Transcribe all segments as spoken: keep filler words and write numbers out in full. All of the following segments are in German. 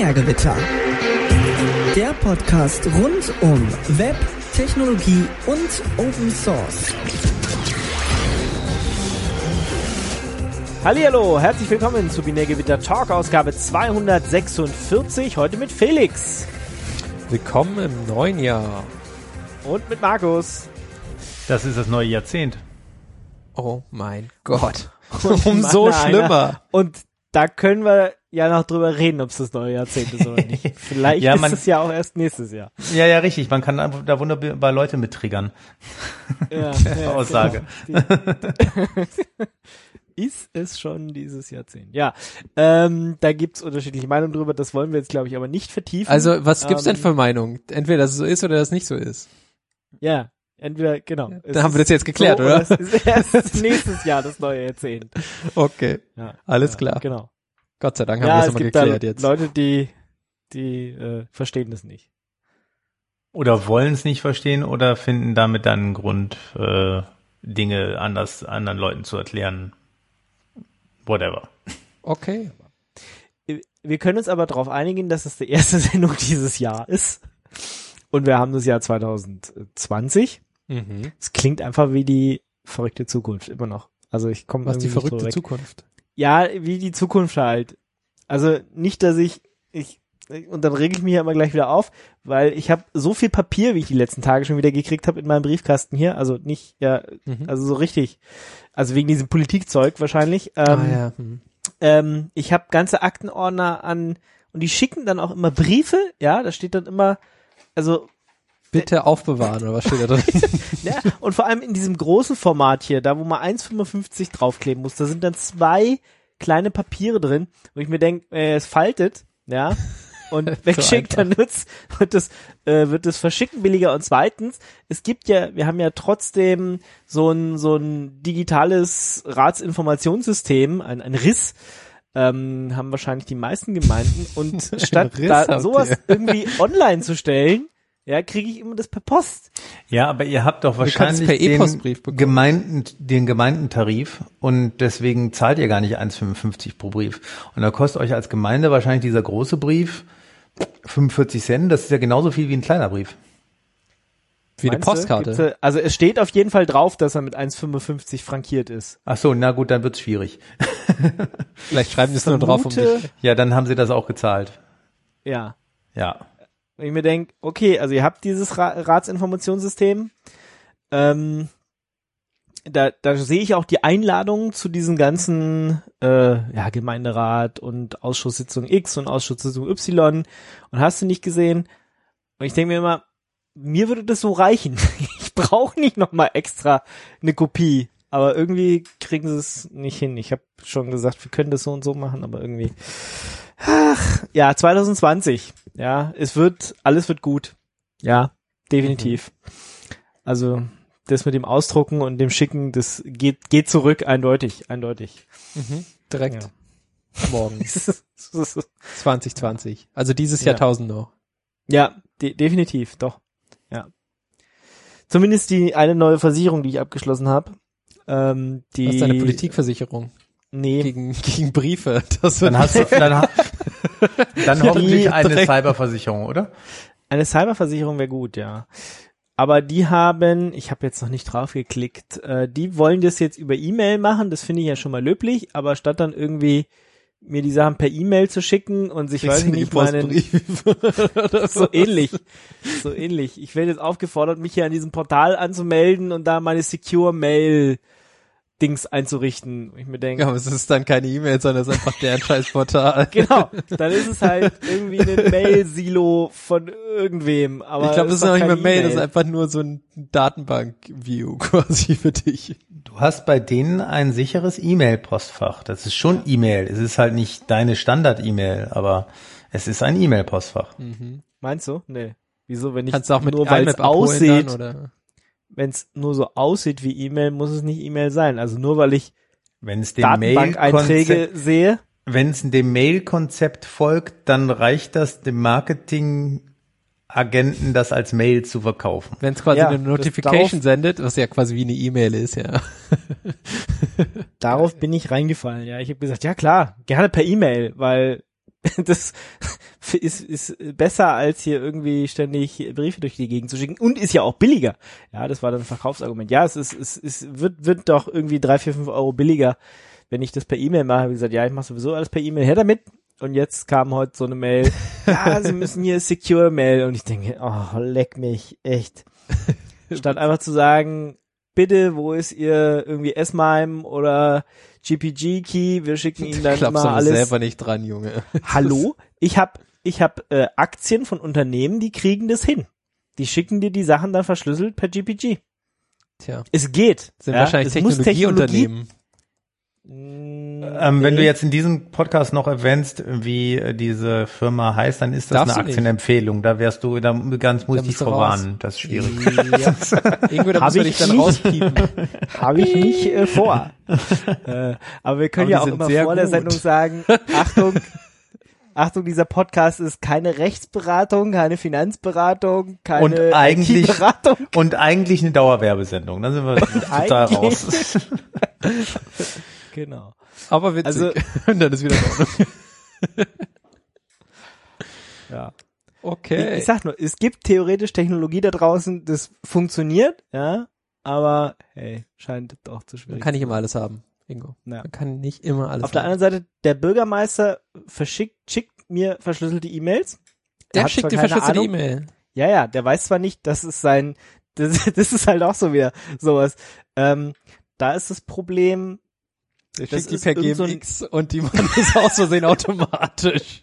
Binärgewitter. Der Podcast rund um Web, Technologie und Open Source. Hallihallo, herzlich willkommen zu Binärgewitter Talk, Ausgabe zweihundertsechsundvierzig, heute mit Felix. Willkommen im neuen Jahr. Und mit Markus. Das ist das neue Jahrzehnt. Oh mein Gott. Umso schlimmer. Und da können wir ja noch drüber reden, ob es das neue Jahrzehnt ist oder nicht. Vielleicht ja, ist man, es ja auch erst nächstes Jahr. Ja, ja, richtig. Man kann da wunderbar Leute mit triggern. Ja, ja, Aussage. Genau. Ist es schon dieses Jahrzehnt? Ja, ähm, da gibt's unterschiedliche Meinungen drüber. Das wollen wir jetzt, glaube ich, aber nicht vertiefen. Also, was gibt's ähm, denn für Meinungen? Entweder, dass es so ist oder dass es nicht so ist. Ja, entweder, genau. Da haben wir das jetzt geklärt, so, oder? oder? Es ist erst nächstes Jahr das neue Jahrzehnt. Okay, ja, alles ja, klar. Genau. Gott sei Dank haben ja, wir das es nochmal gibt geklärt da jetzt. Leute, die, die äh, verstehen das nicht. Oder wollen es nicht verstehen oder finden damit dann einen Grund, äh, Dinge anders anderen Leuten zu erklären. Whatever. Okay. Wir können uns aber darauf einigen, dass es die erste Sendung dieses Jahr ist. Und wir haben das Jahr zweitausendzwanzig. Mhm. Es klingt einfach wie die verrückte Zukunft, immer noch. Also ich komme Was die irgendwie nicht verrückte drüber weg. Zukunft? Ja, wie die Zukunft halt. Also nicht, dass ich, ich und dann reg ich mich ja immer gleich wieder auf, weil ich habe so viel Papier, wie ich die letzten Tage schon wieder gekriegt habe in meinem Briefkasten hier. Also nicht, ja, Mhm. also so richtig. Also wegen diesem Politikzeug wahrscheinlich. Ähm, ah, ja. Mhm. ähm, ich habe ganze Aktenordner an und die schicken dann auch immer Briefe. Ja, da steht dann immer, also Bitte aufbewahren, oder was steht da drin? ja, und vor allem in diesem großen Format hier, da wo man eins Komma fünfundfünfzig draufkleben muss, da sind dann zwei kleine Papiere drin, wo ich mir denke, äh, es faltet, ja, und wegschickt, dann wird's, wird das, äh, wird das Verschicken billiger. Und zweitens, es gibt ja, wir haben ja trotzdem so ein, so ein digitales Ratsinformationssystem, ein, ein R I S, ähm, haben wahrscheinlich die meisten Gemeinden, und statt R I S da habt sowas ihr. irgendwie online zu stellen, ja, kriege ich immer das per Post. Ja, aber ihr habt doch Du kannst wahrscheinlich per den E-Postbrief bekommen. Gemeinden, den Gemeindentarif und deswegen zahlt ihr gar nicht eins Komma fünfundfünfzig pro Brief. Und da kostet euch als Gemeinde wahrscheinlich dieser große Brief fünfundvierzig Cent. Das ist ja genauso viel wie ein kleiner Brief. Wie eine Meinst du? Postkarte. Gibt's da- Also es steht auf jeden Fall drauf, dass er mit eins Komma fünfundfünfzig frankiert ist. Ach so, na gut, dann wird's schwierig. Vielleicht schreiben die es nur drauf, um Vermute- dich. Ja, dann haben sie das auch gezahlt. Ja. Ja. Wenn ich mir denke, okay, also ihr habt dieses Ra- Ratsinformationssystem, ähm, da, da sehe ich auch die Einladungen zu diesen ganzen äh, ja, Gemeinderat und Ausschusssitzung X und Ausschusssitzung Y und hast du nicht gesehen. Und ich denke mir immer, mir würde das so reichen. Ich brauche nicht nochmal extra eine Kopie. Aber irgendwie kriegen sie es nicht hin. Ich habe schon gesagt, wir können das so und so machen, aber irgendwie. Ach, ja, zwanzig zwanzig. Ja, es wird, alles wird gut. Ja, definitiv. Also, das mit dem Ausdrucken und dem Schicken, das geht, geht zurück, eindeutig, eindeutig. Mhm. Direkt. Ja. Morgen. zwanzig zwanzig. Also dieses Ja. Jahrtausend noch. Ja, de- definitiv, doch. Ja. Zumindest die eine neue Versicherung, die ich abgeschlossen habe. Ähm, die, Was ist deine Politikversicherung? Nee, Gegen, gegen Briefe. Das Dann hast du, dann, ha- dann Die hoffentlich eine direkt- Cyberversicherung, oder? eine Cyberversicherung wäre gut, ja. Aber die haben, ich habe jetzt noch nicht drauf geklickt, äh, die wollen das jetzt über E-Mail machen, das finde ich ja schon mal löblich, aber statt dann irgendwie mir die Sachen per E-Mail zu schicken und sich, weiß ich nicht, meinen, so ähnlich, so ähnlich. Ich werde jetzt aufgefordert, mich hier an diesem Portal anzumelden und da meine Secure Mail Dings einzurichten. Und ich mir denke, Ja, aber es ist dann keine E-Mail, sondern es ist einfach deren scheiß Portal. genau, dann ist es halt irgendwie ein Mail-Silo von irgendwem. Aber Ich glaube, das ist doch noch nicht keine mehr Mail, das ist E-Mail. einfach nur so ein Datenbank-View quasi für dich. Du hast bei denen ein sicheres E-Mail-Postfach. Das ist schon E-Mail. Es ist halt nicht deine Standard-E-Mail, aber es ist ein E-Mail-Postfach. Meinst du? Nee. Wieso, wenn ich Kannst du auch mit nur weil es IMAP abholen aussieht, dann, oder? wenn es nur so aussieht wie E-Mail, muss es nicht E-Mail sein. Also nur weil ich Wenn es dem Datenbank-Einträge Mail-Konzept, sehe. wenn es dem Mail-Konzept folgt, dann reicht das dem Marketing-Agenten, das als Mail zu verkaufen. Wenn es quasi Ja, eine das Notification darauf- sendet, was ja quasi wie eine E-Mail ist, ja. Darauf bin ich reingefallen. Ja, ich habe gesagt, ja klar, gerne per E-Mail, weil Das ist, ist besser, als hier irgendwie ständig Briefe durch die Gegend zu schicken und ist ja auch billiger. Ja, das war dann ein Verkaufsargument. Ja, es ist, es, es wird, wird doch irgendwie drei, vier, fünf Euro billiger, wenn ich das per E-Mail mache. Wie gesagt, ja, ich mache sowieso alles per E-Mail, her damit. Und jetzt kam heute so eine Mail, ja, Sie müssen hier Secure Mail. Und ich denke, oh, leck mich, echt. Statt einfach zu sagen, bitte, wo ist Ihr irgendwie S-MIME oder G P G-Key, wir schicken Ihnen dann Klappst immer alles. selber nicht dran, Junge. Hallo? Ich hab, ich hab äh, Aktien von Unternehmen, die kriegen das hin. Die schicken dir die Sachen dann verschlüsselt per G P G. Tja. Es geht. Sind ja? wahrscheinlich es muss Technologieunternehmen. Ähm, wenn du jetzt in diesem Podcast noch erwähnst, wie äh, diese Firma heißt, dann ist das Darfst eine du nicht. Aktienempfehlung. Da wärst du, da ganz muss Da ich dich bist du vorwarnen. Das ist schwierig. Ja. Irgendwo, da Hab müssen wir ich dich dann nicht. rauspiepen. Habe ich nicht äh, vor. äh, aber wir können Aber ja die auch sind immer sehr vor der gut. Sendung sagen, Achtung, Achtung, dieser Podcast ist keine Rechtsberatung, keine Finanzberatung, keine Und eigentlich- I T-Beratung. Und eigentlich eine Dauerwerbesendung. Dann sind wir total eigentlich- raus. Genau. Aber witzig. Also- Und dann ist wieder in Ordnung. Ja. Okay. Ich, ich sag nur, es gibt theoretisch Technologie da draußen, das funktioniert, ja, aber hey, scheint doch zu Man schwierig. kann nicht immer alles haben, Ingo. Ja. Man kann nicht immer alles Auf der haben. anderen Seite, der Bürgermeister verschickt, schickt mir verschlüsselte E-Mails. Er Der hat schickt zwar dir keine verschlüsselte Ahnung. E-Mail. Ja, ja, der weiß zwar nicht, dass es sein, das, das ist halt auch so wieder sowas. Ähm, da ist das Problem, Der das schickt die ist per irgend so ein- G M X und die machen das aus Versehen automatisch.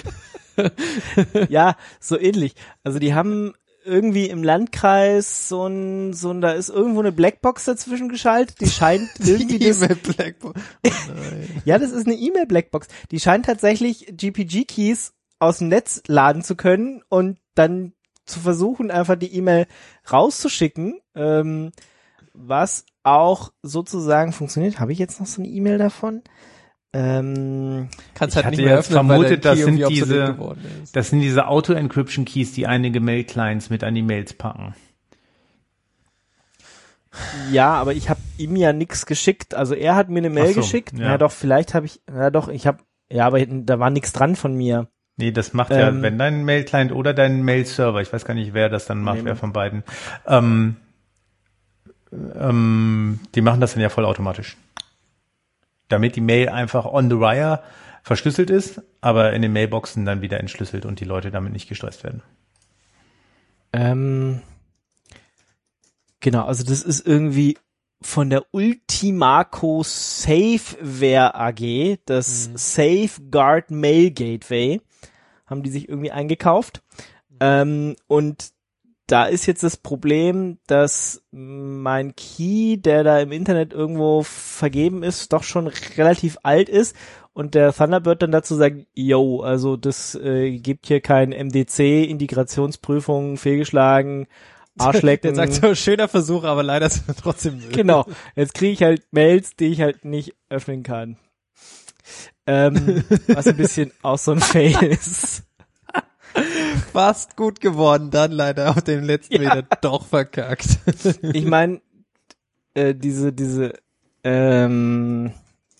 ja, so ähnlich. Also die haben irgendwie im Landkreis so ein, so ein, da ist irgendwo eine Blackbox dazwischen geschaltet, die scheint irgendwie Die das, E-Mail Blackbox. Oh nein. ja, das ist eine E-Mail-Blackbox. Die scheint tatsächlich G P G-Keys aus dem Netz laden zu können und dann zu versuchen, einfach die E-Mail rauszuschicken, ähm, was auch sozusagen funktioniert. Habe ich jetzt noch so eine E-Mail davon? Ähm, Kannst Ich halt nicht hatte mehr jetzt öffnen, weil vermutet, der das Key sind irgendwie obsolet diese- geworden ist. Das sind diese Auto-Encryption-Keys, die einige Mail-Clients mit an die Mails packen. ja, aber ich habe ihm ja nix geschickt. Also er hat mir eine Mail Ach so, geschickt. ja. Ja. doch, vielleicht habe ich, ja doch, ich habe, ja, aber da war nix dran von mir. Nee, das macht ja, Ähm, wenn dein Mail-Client oder dein Mail-Server, ich weiß gar nicht, wer das dann macht, Nee, wer von beiden, ähm, ähm, die machen das dann ja vollautomatisch. Damit die Mail einfach on the wire verschlüsselt ist, aber in den Mailboxen dann wieder entschlüsselt und die Leute damit nicht gestresst werden. Ähm, genau, also das ist irgendwie von der Ultimaco Safeware A G, das Mhm. Safeguard Mail Gateway, haben die sich irgendwie eingekauft. Ähm, und da ist jetzt das Problem, dass mein Key, der da im Internet irgendwo vergeben ist, doch schon relativ alt ist und der Thunderbird dann dazu sagt, yo, also das äh, gibt hier kein M D C, Integrationsprüfung, fehlgeschlagen, Arschlecken. Der sagt so, schöner Versuch, aber leider ist er trotzdem Müll. Genau, jetzt kriege ich halt Mails, die ich halt nicht öffnen kann. Ähm, was ein bisschen auch so ein Fail ist. Fast gut geworden, dann leider auf dem letzten Ja. Meter doch verkackt. Ich meine, äh, diese, diese, ähm,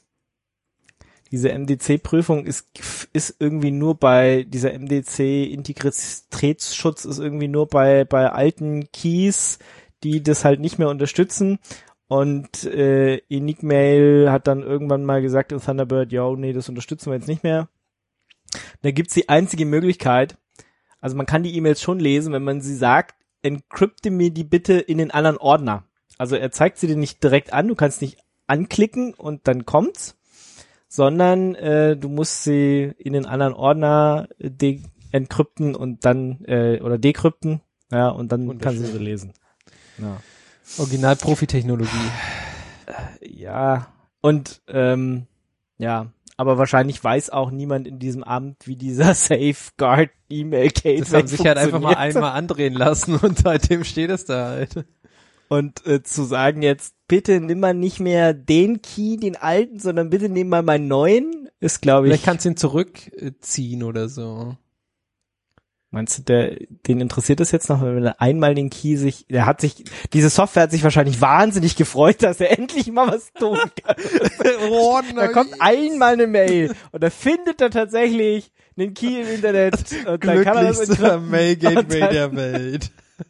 diese M D C-Prüfung ist, ist irgendwie nur bei, dieser M D C-Integritätsschutz ist irgendwie nur bei, bei alten Keys, die das halt nicht mehr unterstützen. Und äh, Enigmail hat dann irgendwann mal gesagt in Thunderbird, ja, nee, das unterstützen wir jetzt nicht mehr. Da gibt's die einzige Möglichkeit, also man kann die E-Mails schon lesen, wenn man sie sagt, encrypte mir die bitte in den anderen Ordner. Also er zeigt sie dir nicht direkt an, du kannst nicht anklicken und dann kommt's, sondern äh, du musst sie in den anderen Ordner de- encrypten und dann, äh, oder dekrypten, ja, und dann kannst du sie lesen. Ja. Original Profi-Technologie. Ja, und ähm, ja, aber wahrscheinlich weiß auch niemand in diesem Amt, wie dieser Safeguard E-Mail Gateway Das haben sich halt einfach mal funktioniert. einmal andrehen lassen und seitdem steht es da halt. Und äh, zu sagen jetzt, bitte nimm mal nicht mehr den Key, den alten, sondern bitte nimm mal meinen neuen, ist glaube ich. Vielleicht kannst du ihn zurückziehen oder so. Meinst du, der, den interessiert es jetzt noch, wenn er einmal den Key sich, der hat sich, diese Software hat sich wahrscheinlich wahnsinnig gefreut, dass er endlich mal was tun kann. Oh, Da kommt einmal eine Mail und da findet er tatsächlich einen Key im Internet und dann kann er das Glücklichster entkrypten. Mail-Gateway Und dann- der Welt.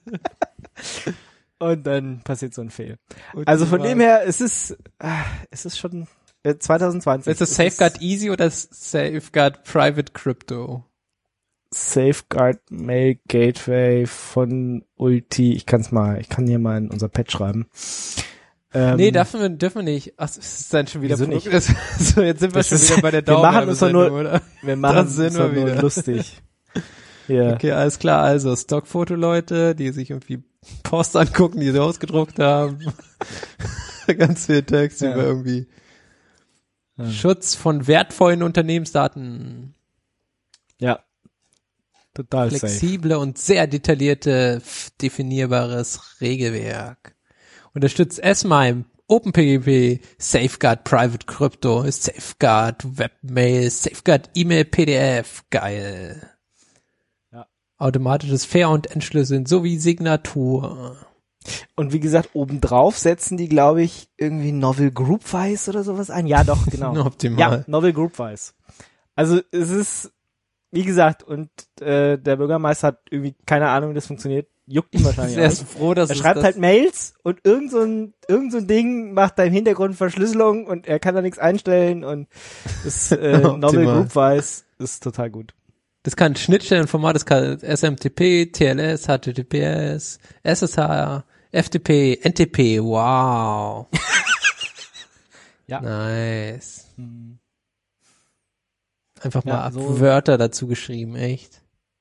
Und dann passiert so ein Fail. Und Also die von Wahl- dem her, es ist, ah, es ist schon äh, zwanzig zwanzig. Ist das Es Safeguard Easy oder Safeguard Private Crypto? Safeguard Mail Gateway von Ulti. Ich kann's mal, ich kann hier mal in unser Pad schreiben. Ähm, Nee, dürfen wir, dürfen wir nicht. Ach, das ist dann schon wieder Wieso nicht? Produkt- So, jetzt sind wir Das schon ist- wieder bei der wir machen uns doch nur- Dauerwerbesendung, oder? wir machen das sind es doch wir nur wieder. lustig. Ja. Okay, alles klar. Also Stockfoto-Leute, die sich irgendwie Post angucken, die sie ausgedruckt haben. Ganz viel Text Ja. über irgendwie Ja. Schutz von wertvollen Unternehmensdaten. Ja. Total safe. Flexible und sehr detaillierte, f- definierbares Regelwerk. Unterstützt S M I M, OpenPGP, Safeguard Private Crypto, Safeguard Webmail, Safeguard E-Mail P D F. Geil. Ja. Automatisches Fair- und Entschlüsseln sowie Signatur. Und wie gesagt, obendrauf setzen die, glaube ich, irgendwie Novel Groupwise oder sowas ein. Ja, doch, genau. Optimal. Ja, Novel Groupwise. Also es ist, wie gesagt, und äh, der Bürgermeister hat irgendwie keine Ahnung, wie das funktioniert. Juckt ihn wahrscheinlich Er auch ist nicht. froh, dass Er es schreibt das halt Mails und irgend so ein, irgend so ein Ding macht da im Hintergrund Verschlüsselung und er kann da nichts einstellen und das äh, Novel Optimal. Groupwise ist total gut. Das kann Schnittstellenformat, das kann S M T P, T L S, H T T P S, S S H, F T P, N T P, wow. Ja. Nice. Hm. Einfach Ja, mal so- Wörter dazu geschrieben, echt.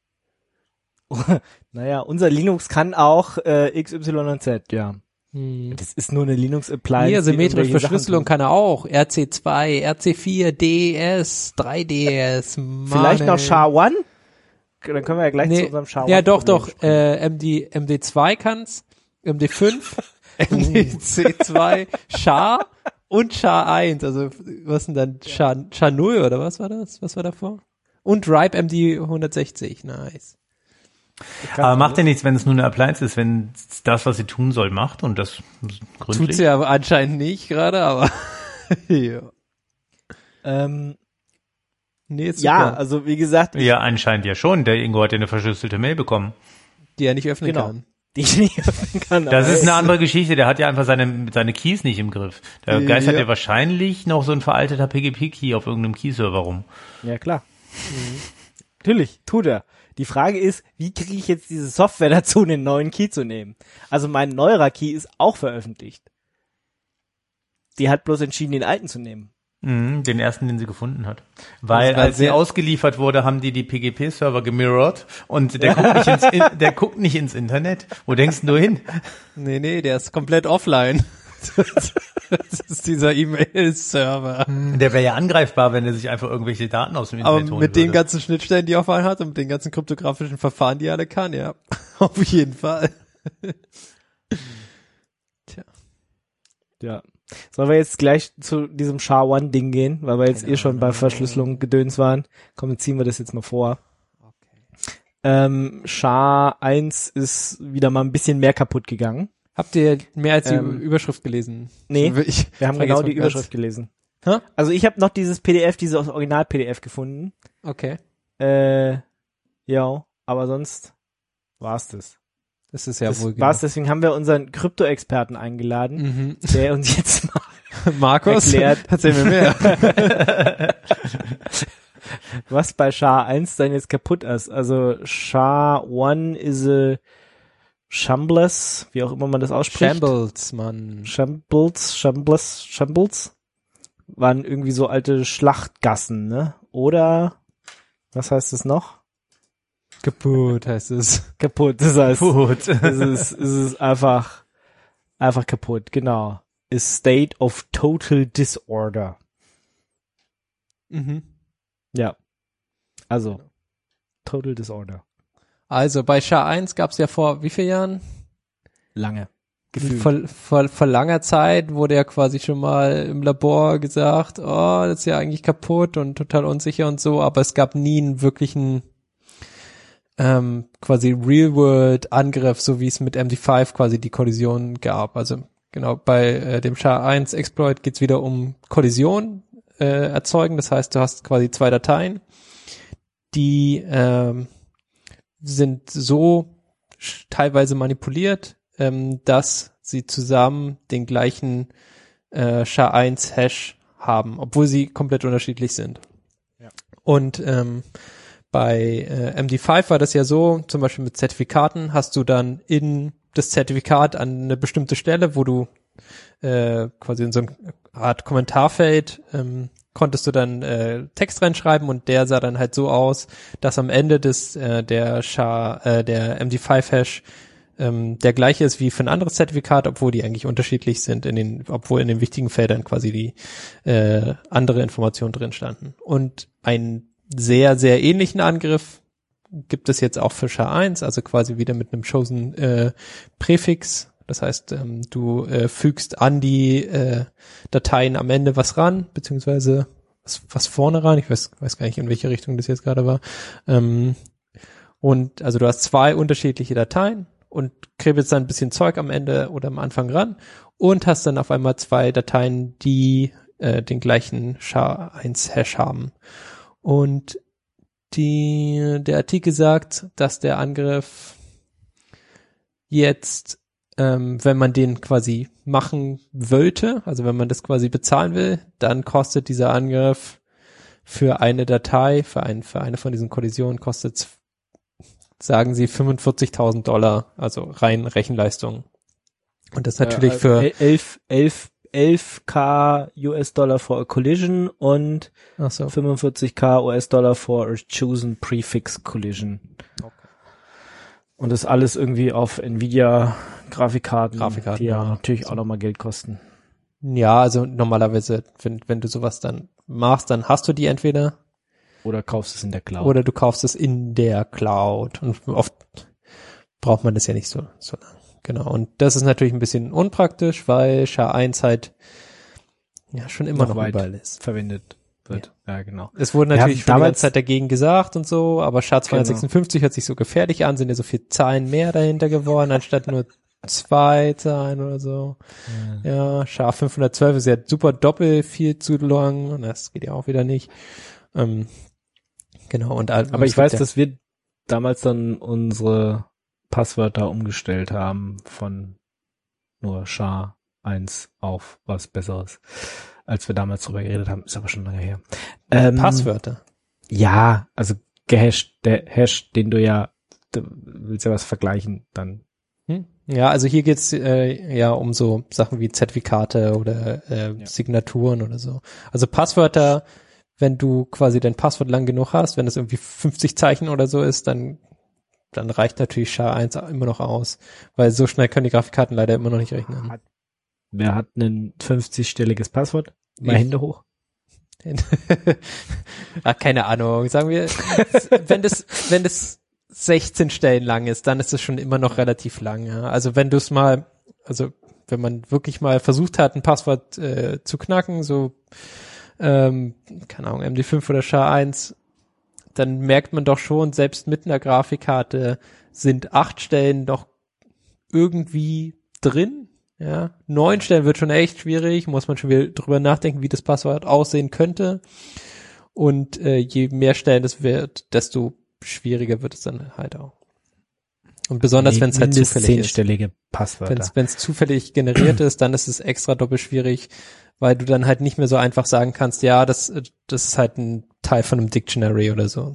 Naja, unser Linux kann auch äh, X, Y und Z, ja. Hm. Das ist nur eine Linux-Appliance. Hier, die symmetrische irgendwelche Sachen Verschlüsselung tut. kann er auch. R C zwei, R C vier, D E S, drei D E S, Mann, Vielleicht noch ey. S H A eins? Dann können wir ja gleich zu Nee, unserem S H A ja eins doch, Problem doch, springen. äh, M D, M D zwei kann's, M D fünf, M D C zwei, S H A und S H A eins, also was denn dann, S H A, S H A null oder was war das? Was war davor? Und Ripe M D hundertsechzig, nice. Aber macht ja nichts, wenn es nur eine Appliance ist, wenn es das, was sie tun soll, macht und das gründlich. Tut's ja anscheinend nicht gerade, aber ja. Ähm, Nee, ist ja, super, also wie gesagt, Ja, anscheinend ja schon. Der Ingo hat ja eine verschlüsselte Mail bekommen. die er nicht öffnen genau. kann. die ich nicht öffnen kann. Das aber ist eine es- andere Geschichte. Der hat ja einfach seine, seine Keys nicht im Griff. Da Ja. geistert ja wahrscheinlich noch so ein veralteter P G P-Key auf irgendeinem Key-Server rum. Ja, klar. Natürlich, tut er. Die Frage ist, wie kriege ich jetzt diese Software dazu, einen neuen Key zu nehmen? Also mein neuerer Key ist auch veröffentlicht. Die hat bloß entschieden, den alten zu nehmen. Mhm, den ersten, den sie gefunden hat. Weil, Also, weil als sie sehr- ausgeliefert wurde, haben die die P G P-Server gemirrored und der guckt, nicht ins, in, der guckt nicht ins Internet. Wo denkst du hin? Nee, nee, der ist komplett offline. Das ist dieser E-Mail-Server. Der wäre ja angreifbar, wenn er sich einfach irgendwelche Daten aus dem Aber Internet holen mit den würde. ganzen Schnittstellen, die er offline hat und mit den ganzen kryptografischen Verfahren, die er alle kann, ja. Auf jeden Fall. Tja. Ja. Sollen wir jetzt gleich zu diesem S H A eins Ding gehen, weil wir jetzt eh schon bei Verschlüsselung gedöns waren. Komm, dann ziehen wir das jetzt mal vor. Ähm, S H A eins ist wieder mal ein bisschen mehr kaputt gegangen. Habt ihr mehr als die Ähm, Überschrift gelesen? Nee, Ich wir haben frage genau jetzt mal die ganz- Überschrift gelesen. Hä? Also ich habe noch dieses P D F, dieses Original-P D F gefunden. Okay. Äh, ja, aber sonst war's das. Das ist ja das wohl war's, deswegen haben wir unseren Krypto-Experten eingeladen, Mhm. der uns jetzt mal Markus, erklärt, erzähl mir mehr. was bei S H A eins dann jetzt kaputt ist. Also S H A eins is a Shambles, wie auch immer man das ausspricht. Shambles, Mann. Shambles, Shambles, Shambles. Waren irgendwie so alte Schlachtgassen, ne? Oder, was heißt es noch? Kaputt heißt es. Kaputt, das heißt, Gut. es ist, es ist einfach, einfach kaputt, genau. A state of total disorder. Mhm. Ja. Also, total disorder. Also bei S H A eins gab's ja vor wie vielen Jahren? Lange. Gefühlt. Vor, vor, vor langer Zeit wurde ja quasi schon mal im Labor gesagt, oh, das ist ja eigentlich kaputt und total unsicher und so, aber es gab nie einen wirklichen ähm, quasi Real-World-Angriff, so wie es mit M D fünf quasi die Kollision gab. Also genau, bei äh, dem S H A eins Exploit geht's wieder um Kollision äh, erzeugen, das heißt, du hast quasi zwei Dateien, die ähm, sind so teilweise manipuliert, ähm, dass sie zusammen den gleichen äh, S H A eins Hash haben, obwohl sie komplett unterschiedlich sind. Ja. Und ähm, bei äh, M D fünf war das ja so, zum Beispiel mit Zertifikaten hast du dann in das Zertifikat an eine bestimmte Stelle, wo du äh, quasi in so eine Art Kommentarfeld ähm, konntest du dann äh, Text reinschreiben und der sah dann halt so aus, dass am Ende des äh, der S H A, äh, der M D fünf Hash ähm, der gleiche ist wie für ein anderes Zertifikat, obwohl die eigentlich unterschiedlich sind, in den, obwohl in den wichtigen Feldern quasi die äh, andere Informationen drin standen. Und einen sehr, sehr ähnlichen Angriff gibt es jetzt auch für S H A eins, also quasi wieder mit einem chosen äh, Präfix. Das heißt, ähm, du äh, fügst an die äh, Dateien am Ende was ran, beziehungsweise was, was vorne ran. Ich weiß, weiß gar nicht, in welche Richtung das jetzt gerade war. Ähm, und also du hast zwei unterschiedliche Dateien und kribbelst dann ein bisschen Zeug am Ende oder am Anfang ran und hast dann auf einmal zwei Dateien, die äh, den gleichen S H A eins Hash haben. Und die, der Artikel sagt, dass der Angriff jetzt, ähm, wenn man den quasi machen wollte, also wenn man das quasi bezahlen will, dann kostet dieser Angriff für eine Datei, für, ein, für eine von diesen Kollisionen kostet, sagen sie, fünfundvierzigtausend Dollar, also rein Rechenleistung. Und das natürlich äh, für elf, elf, elf K U S Dollar for a collision und ach so. fünfundvierzig K U S Dollar for a chosen prefix collision. Okay. Und das alles irgendwie auf Nvidia Grafikkarten, Grafikkarten, die ja ja. natürlich So. auch nochmal Geld kosten. Ja, also normalerweise, wenn, wenn du sowas dann machst, dann hast du die entweder Oder kaufst es in der Cloud. oder du kaufst es in der Cloud. Und oft braucht man das ja nicht so, so lang. Genau. Und das ist natürlich ein bisschen unpraktisch, weil S H A eins halt ja schon immer noch, noch überall ist. verwendet wird. Ja, ja genau. Es wurde Wir natürlich haben schon die damals- ganze Zeit dagegen gesagt und so, aber S H A zweihundertsechsundfünfzig hört sich so gefährlich an, sind ja so viele Zahlen mehr dahinter geworden, anstatt nur zwei Zahlen oder so. Ja, S H A fünfhundertzwölf ist ja super doppelt viel zu lang und das geht ja auch wieder nicht. Ähm, genau. Und Aber ich weiß, dass wir damals dann unsere Passwörter umgestellt haben von nur S H A eins auf was Besseres, als wir damals drüber geredet haben. Ist aber schon lange her. Ähm, Passwörter. Ja, also gehasht, der Hash, den du ja, du willst ja was vergleichen, dann. Hm? Ja, also hier geht's äh, ja um so Sachen wie Zertifikate oder äh, Ja. Signaturen oder so. Also Passwörter, wenn du quasi dein Passwort lang genug hast, wenn es irgendwie fünfzig Zeichen oder so ist, dann dann reicht natürlich S H A eins immer noch aus, weil so schnell können die Grafikkarten leider immer noch nicht rechnen. Hat- Wer hat ein fünfzig-stelliges Passwort? Mal Ich. Hände hoch. Ach, keine Ahnung, sagen wir, wenn das, wenn das sechzehn Stellen lang ist, dann ist es schon immer noch relativ lang. Ja. Also wenn du es mal, also wenn man wirklich mal versucht hat, ein Passwort äh, zu knacken, so, ähm, keine Ahnung, M D fünf oder S H A eins, dann merkt man doch schon, selbst mit einer Grafikkarte sind acht Stellen doch irgendwie drin. Ja, neun Stellen wird schon echt schwierig, muss man schon wieder drüber nachdenken, wie das Passwort aussehen könnte. Und äh, je mehr Stellen es wird, desto schwieriger wird es dann halt auch. Und besonders, wenn es halt Mindestens zufällig ist. zehnstellige Passwörter. Wenn es zufällig generiert ist, dann ist es extra doppelt schwierig, weil du dann halt nicht mehr so einfach sagen kannst, ja, das, das ist halt ein Teil von einem Dictionary oder so.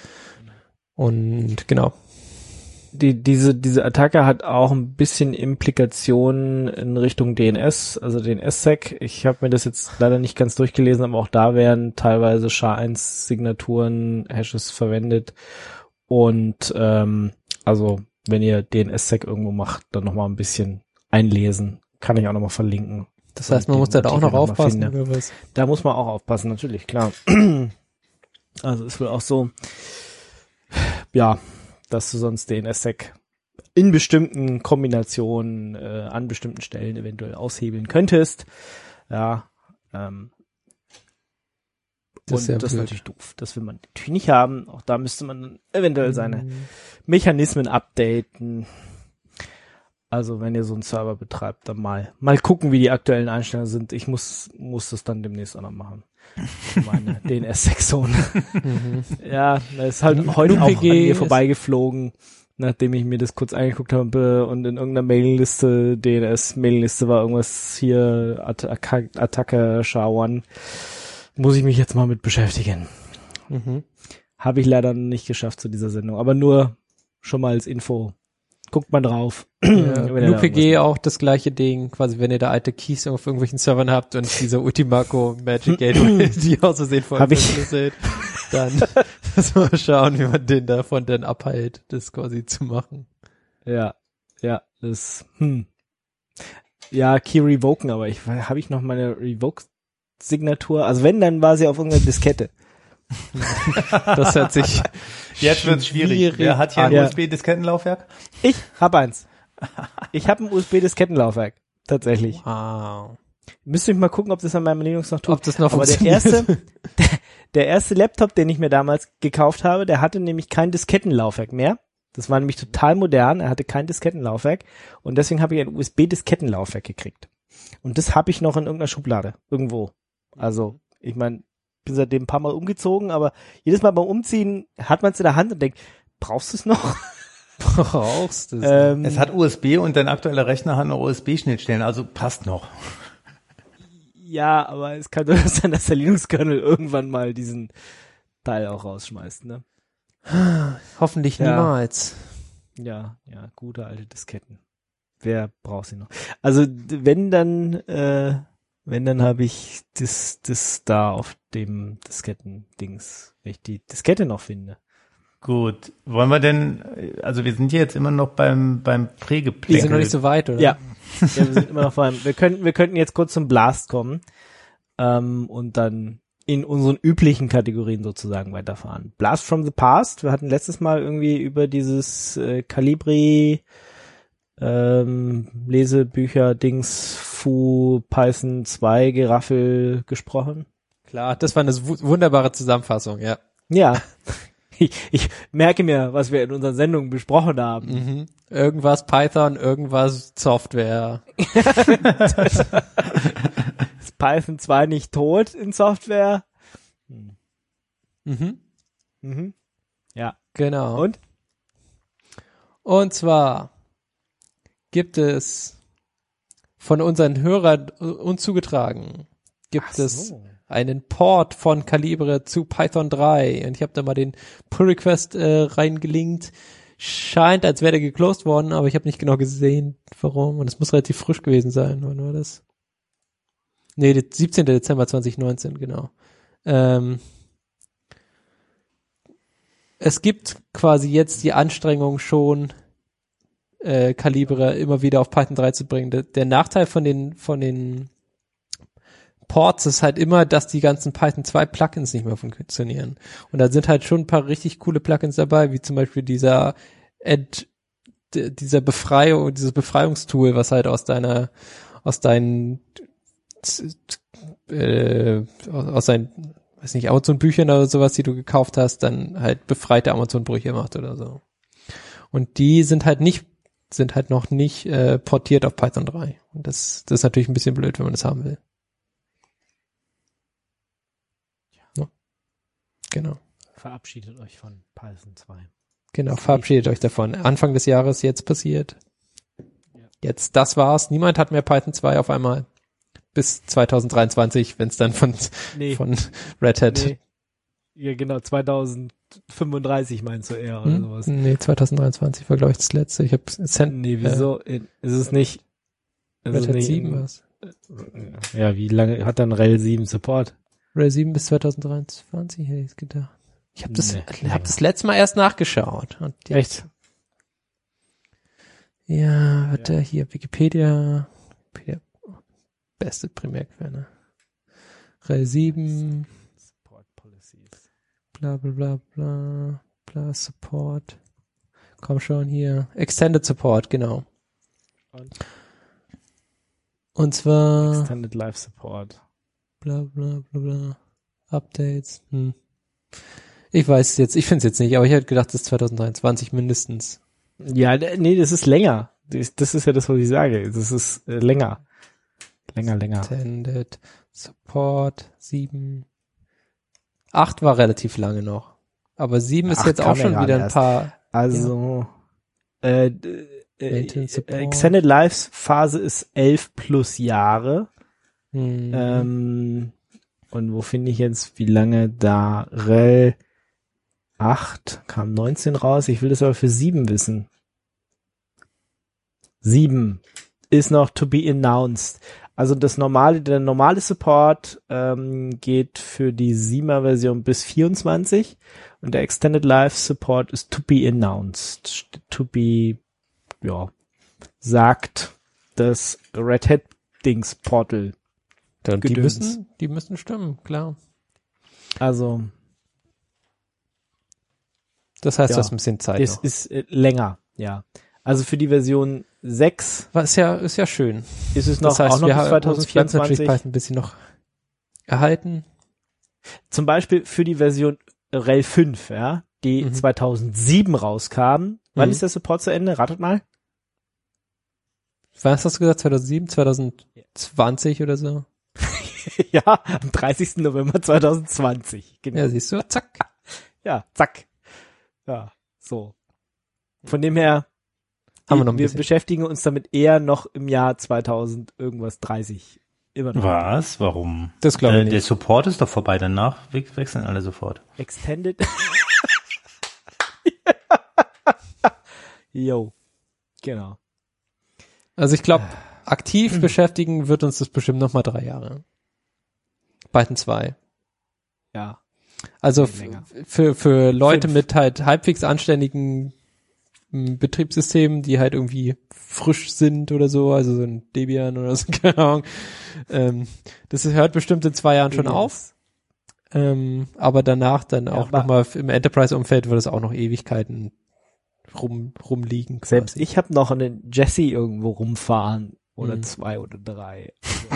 Und genau. Die, diese, diese Attacke hat auch ein bisschen Implikationen in Richtung D N S, also D N S-Sec. Ich habe mir das jetzt leider nicht ganz durchgelesen, aber auch da werden teilweise S H A eins Signaturen, Hashes verwendet. Und ähm, also wenn ihr D N S-Sec irgendwo macht, dann nochmal ein bisschen einlesen. Kann ich auch nochmal verlinken. Das heißt, man muss da auch noch aufpassen. Oder was? Da muss man auch aufpassen, natürlich, klar. Also ist wohl auch so, ja, dass du sonst D N S-Sec in bestimmten Kombinationen äh, an bestimmten Stellen eventuell aushebeln könntest. Ja, ähm, Das ist und ja das ist blöd. natürlich doof. Das will man natürlich nicht haben. Auch da müsste man dann eventuell seine Mhm. Mechanismen updaten. Also wenn ihr so einen Server betreibt, dann mal mal gucken, wie die aktuellen Einstellungen sind. Ich muss muss das dann demnächst auch noch machen. Meine D N S-Sektion. Mhm. Ja, das ist halt N- heute auch an N U P G mir ist- vorbeigeflogen, nachdem ich mir das kurz angeguckt habe und in irgendeiner Mailingliste, D N S-Mailingliste war irgendwas hier, Attac- Attacke S H A eins. Muss ich mich jetzt mal mit beschäftigen. Mhm. Habe ich leider nicht geschafft zu dieser Sendung, aber nur schon mal als Info. Guckt mal drauf. Ja, Wenn ihr da N U P G irgendwas- auch das gleiche Ding, quasi wenn ihr da alte Keys auf irgendwelchen Servern habt und dieser Ultimaco Magic Gateway, die aus Versehen voll Hab ich. verschlüsselt, dann müssen wir mal schauen, wie man den davon dann abhält, das quasi zu machen. Ja, ja, das, hm. Ja, Key revoken, aber ich, habe ich noch meine Revoke-Signatur? Also wenn, dann war sie auf irgendeiner Diskette. Das hört sich Jetzt wird's schwierig. Wer hat hier ein Ja. U S B-Diskettenlaufwerk? Ich hab eins. Ich habe ein U S B-Diskettenlaufwerk. Tatsächlich. wow. Müsste ich mal gucken, ob das an meinem Linux noch tut. Ob das noch Aber der funktioniert. erste, der, der erste Laptop, den ich mir damals gekauft habe, der hatte nämlich kein Diskettenlaufwerk mehr. Das war nämlich total modern. Er hatte kein Diskettenlaufwerk. Und deswegen habe ich ein U S B-Diskettenlaufwerk gekriegt. Und das habe ich noch in irgendeiner Schublade. Irgendwo. Also, ich meine, bin seitdem ein paar Mal umgezogen, aber jedes Mal beim Umziehen hat man es in der Hand und denkt, brauchst du es noch? Brauchst du es? Ähm, Es hat U S B und dein aktueller Rechner hat noch U S B-Schnittstellen, also passt noch. ja, aber es kann durchaus sein, dass der Linux-Kernel irgendwann mal diesen Teil auch rausschmeißt, ne? Hoffentlich Ja. niemals. Ja, ja, gute alte Disketten. Wer braucht sie noch? Also d- wenn dann, äh, wenn dann habe ich das, das da auf dem Disketten-Dings, wenn ich die Diskette noch finde. Gut. Wollen wir denn, also wir sind hier jetzt immer noch beim, beim Die Prägeplänkel. sind noch nicht so weit, oder? Ja, ja wir sind immer noch vor allem. Wir könnten, wir könnten jetzt kurz zum Blast kommen ähm, und dann in unseren üblichen Kategorien sozusagen weiterfahren. Blast from the Past. Wir hatten letztes Mal irgendwie über dieses äh, Calibri ähm, Lesebücher Dings Fu Python zwei Geraffel gesprochen. Klar, das war eine wu- wunderbare Zusammenfassung, ja. Ja. Ich, ich merke mir, was wir in unseren Sendungen besprochen haben. Mhm. Irgendwas Python, irgendwas Software. Ist Python zwei nicht tot in Software? Mhm. Mhm. Ja. Genau. Und? Und zwar gibt es von unseren Hörern uns zugetragen, gibt Ach es so. einen Port von Calibre zu Python drei. Und ich habe da mal den Pull-Request äh, reingelinkt. Scheint, als wäre der geclosed worden, aber ich habe nicht genau gesehen, warum. Und es muss relativ frisch gewesen sein. Wann war das? Nee, der siebzehnten Dezember zweitausendneunzehn, genau. Ähm, es gibt quasi jetzt die Anstrengung schon, äh, Calibre immer wieder auf Python drei zu bringen. Der, der Nachteil von den, von den Ports ist halt immer, dass die ganzen Python zwei Plugins nicht mehr funktionieren. Und da sind halt schon ein paar richtig coole Plugins dabei, wie zum Beispiel dieser Ed, d- dieser Befreiung, dieses Befreiungstool, was halt aus deiner, aus deinen, äh, aus deinen, weiß nicht, Amazon-Büchern oder sowas, die du gekauft hast, dann halt befreite Amazon-Brüche macht oder so. Und die sind halt nicht, sind halt noch nicht äh, portiert auf Python drei. Und das, das ist natürlich ein bisschen blöd, wenn man das haben will. Ja. Genau. Verabschiedet euch von Python zwei. Genau, verabschiedet euch davon. Anfang des Jahres jetzt passiert. Jetzt, das war's. Niemand hat mehr Python zwei auf einmal. Bis zweitausenddreiundzwanzig, wenn es dann von, Nee. von Red Hat. Nee. Ja, genau, zweitausendfünfunddreißig meinst du eher oder Hm? sowas. Nee, zweitausenddreiundzwanzig war, glaube ich, das letzte. Ich habe Nee, wieso? Ist es nicht? Ist Red es Hat nicht sieben in- was. Ja, wie lange hat dann R H E L sieben Support? Red Hat sieben bis zweitausenddreiundzwanzig hätte ich gedacht. Ich habe das, Nee. hab das letzte Mal erst nachgeschaut. Und jetzt, Echt? Ja, warte, hier, Wikipedia. Wikipedia. Beste Primärquelle. R H E L sieben, Support Policies. bla bla bla bla, bla, Support. Komm schon hier. Extended Support, genau. Und? Und zwar Extended Life Support. bla bla bla bla. Updates. Hm. Ich weiß es jetzt, ich finde es jetzt nicht, aber ich hätte gedacht, das ist zweitausenddreiundzwanzig mindestens. Ja, d- nee, das ist länger. Das, das ist ja das, was ich sage. Das ist äh, länger. Länger, länger. Extended Support sieben. acht war relativ lange noch. Aber sieben ist Ach, jetzt auch kam ja schon gerade wieder ein erst. paar. Also, äh, äh, Maintenance Support. Extended Life Phase ist elf plus Jahre. Hm. Ähm, und wo finde ich jetzt, wie lange da Rel acht kam neunzehn raus? Ich will das aber für sieben wissen. sieben ist noch to be announced. Also das normale, der normale Support ähm, geht für die siebener Version bis vierundzwanzig und der Extended Life Support ist to be announced. To be, ja, sagt das Red Hat Dings Portal. Dann die Gedöns. müssen, die müssen stimmen, klar. Also Das heißt, Ja. du hast ein bisschen Zeit es noch. ist äh, länger, ja. Also für die Version sechs Was ja, ist ja schön. ist es noch, Das heißt, auch noch wir bis haben uns bleibt natürlich zweitausendvierundzwanzig. Python ein bisschen noch erhalten. Zum Beispiel für die Version Rel fünf, ja, die Mhm. zweitausendsieben rauskam. Wann Mhm. ist der Support zu Ende? Ratet mal. Was hast du gesagt? zweitausendsieben, zweitausendzwanzig oder so? Ja, am dreißigsten November zweitausendzwanzig. Genau. Ja, siehst du? Zack. Ja, zack. Ja, so. Von dem her, Haben wir noch ein wir bisschen. beschäftigen uns damit eher noch im Jahr zweitausend irgendwas dreißig. Immer noch. Was? Warum? Das glaube ich äh, Der nicht. Support ist doch vorbei, danach we- wechseln alle sofort. Extended. Yo. Genau. Also ich glaube, aktiv beschäftigen wird uns das bestimmt noch mal drei Jahre. Python zwei. Ja. Also Viel länger. f- für für Leute Fünf. mit halt halbwegs anständigen m, Betriebssystemen, die halt irgendwie frisch sind oder so, also so ein Debian oder so, keine Ahnung. Ähm, das hört bestimmt in zwei Jahren schon auf. Ähm, aber danach dann Ja, auch aber- nochmal im Enterprise-Umfeld wird es auch noch Ewigkeiten rum rumliegen. Quasi. Selbst ich habe noch einen Jesse irgendwo rumfahren. Oder Mhm. zwei oder drei.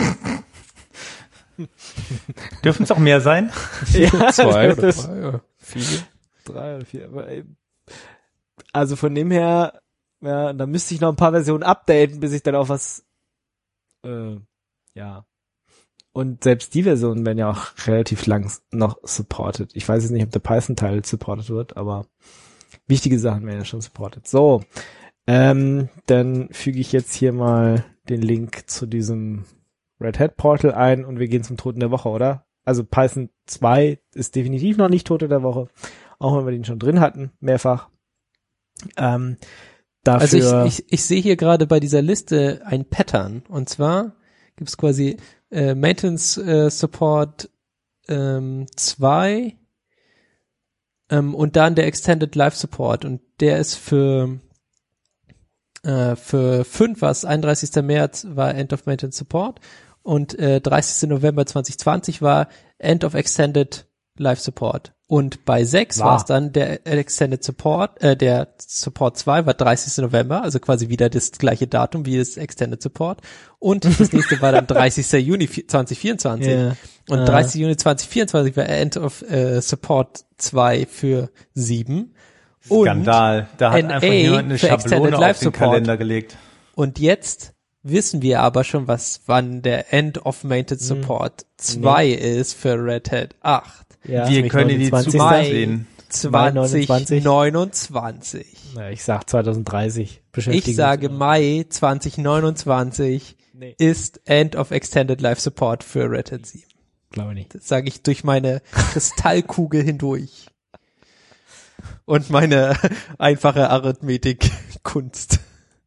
Dürfen es auch mehr sein? Ja, Zwei oder das- drei, ja. Viele. Drei oder vier. Aber eben, also von dem her, ja, da müsste ich noch ein paar Versionen updaten, bis ich dann auch was, äh, ja. Und selbst die Versionen werden ja auch relativ lang noch supported. Ich weiß jetzt nicht, ob der Python-Teil supported wird, aber wichtige Sachen werden ja schon supported. So, ähm, dann füge ich jetzt hier mal den Link zu diesem Red Hat Portal ein und wir gehen zum Toten der Woche, oder? Also Python zwei ist definitiv noch nicht Tote der Woche, auch wenn wir den schon drin hatten, mehrfach. Ähm, Also dafür, ich, ich, ich sehe hier gerade bei dieser Liste ein Pattern. Und zwar gibt es quasi äh, Maintenance äh, Support ähm, zwei ähm, und dann der Extended Life Support. Und der ist für äh, für fünf war es einunddreißigster März war End of Maintenance Support und äh, dreißigster November zweitausendzwanzig war End of Extended Life Support. Und bei sechs War. war es dann der Extended Support, äh, der Support zwei war dreißigster November, also quasi wieder das gleiche Datum wie das Extended Support. Und das nächste war dann dreißigster Juni zweitausendvierundzwanzig. Ja. Und Ah. dreißigster Juni zweitausendvierundzwanzig war End of äh, Support zwei für sieben. Und, Skandal. Da hat N A einfach jemand eine für Extended Schablone auf Life den Support. Kalender gelegt. und jetzt wissen wir aber schon, was wann der End of Maintenance Hm. Support zwei ist für Red Hat acht. ja, Wir können in die neunundzwanzigster Zukunft Mai. sehen. zwanzig neunundzwanzig. Ja, ich sag zweitausenddreißig beschäftigen. Ich sage Mai zwanzig neunundzwanzig Nee, ist End of Extended Life Support für Red Hat sieben. glaube ich nicht. Das sage ich durch meine Kristallkugel hindurch. Und meine einfache Arithmetik-Kunst.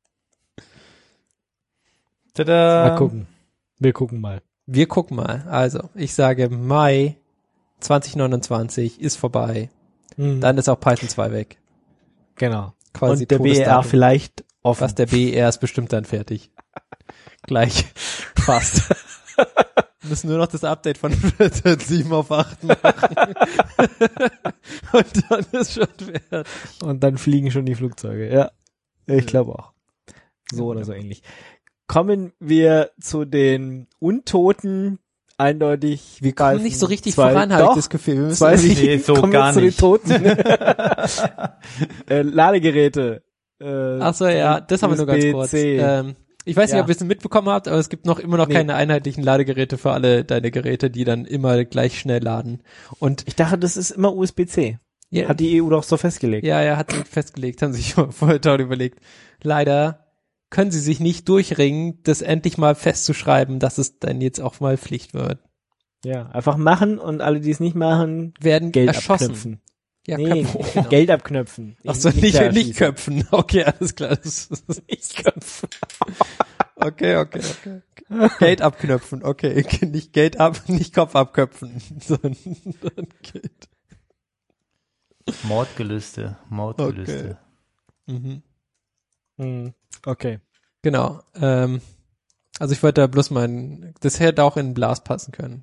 Tada. Mal gucken. Wir gucken mal. Wir gucken mal. Also, ich sage Mai zwanzig neunundzwanzig ist vorbei. Mhm. Dann ist auch Python zwei weg. genau. Quasi Und der B E R Todesdatum. vielleicht offen. Was der B E R ist bestimmt dann fertig. Gleich. Fast. Wir müssen nur noch das Update von sieben auf acht machen. Und dann ist schon fertig. Und dann fliegen schon die Flugzeuge. Ja, ich glaube auch. So oder so ähnlich. Kommen wir zu den Untoten. Eindeutig. Wir kommen Python nicht so richtig zwei. voran, habe ich Doch, das Gefühl. Wir müssen zwei Nee, so kommen gar wir zu nicht. den Toten. äh, Ladegeräte. Äh, Ach so, ja, das haben wir nur ganz kurz. U S B C. Ähm, ich weiß nicht, Ja. ob ihr es mitbekommen habt, aber es gibt noch immer noch Nee. keine einheitlichen Ladegeräte für alle deine Geräte, die dann immer gleich schnell laden. Und Ich dachte, das ist immer U S B C. ja, Hat die E U doch so festgelegt. ja, ja, hat sie festgelegt, haben sich vorher toll überlegt. Leider können sie sich nicht durchringen, das endlich mal festzuschreiben, dass es dann jetzt auch mal Pflicht wird. Ja, einfach machen und alle, die es nicht machen, Werden Geld erschossen. abknöpfen. Ja, Nee, Köpfen, genau. Geld abknöpfen. Ach so, nicht, da nicht erschießen. köpfen. Okay, alles klar. Das ist nicht köpfen. Okay, okay, okay. okay. Geld abknöpfen. Okay, nicht Geld ab, nicht Kopf abköpfen, sondern Geld. Mordgelüste, Mordgelüste. Mhm. Hm, okay. Genau. Ähm, also ich wollte da bloß meinen, das hätte auch in ein Blas passen können.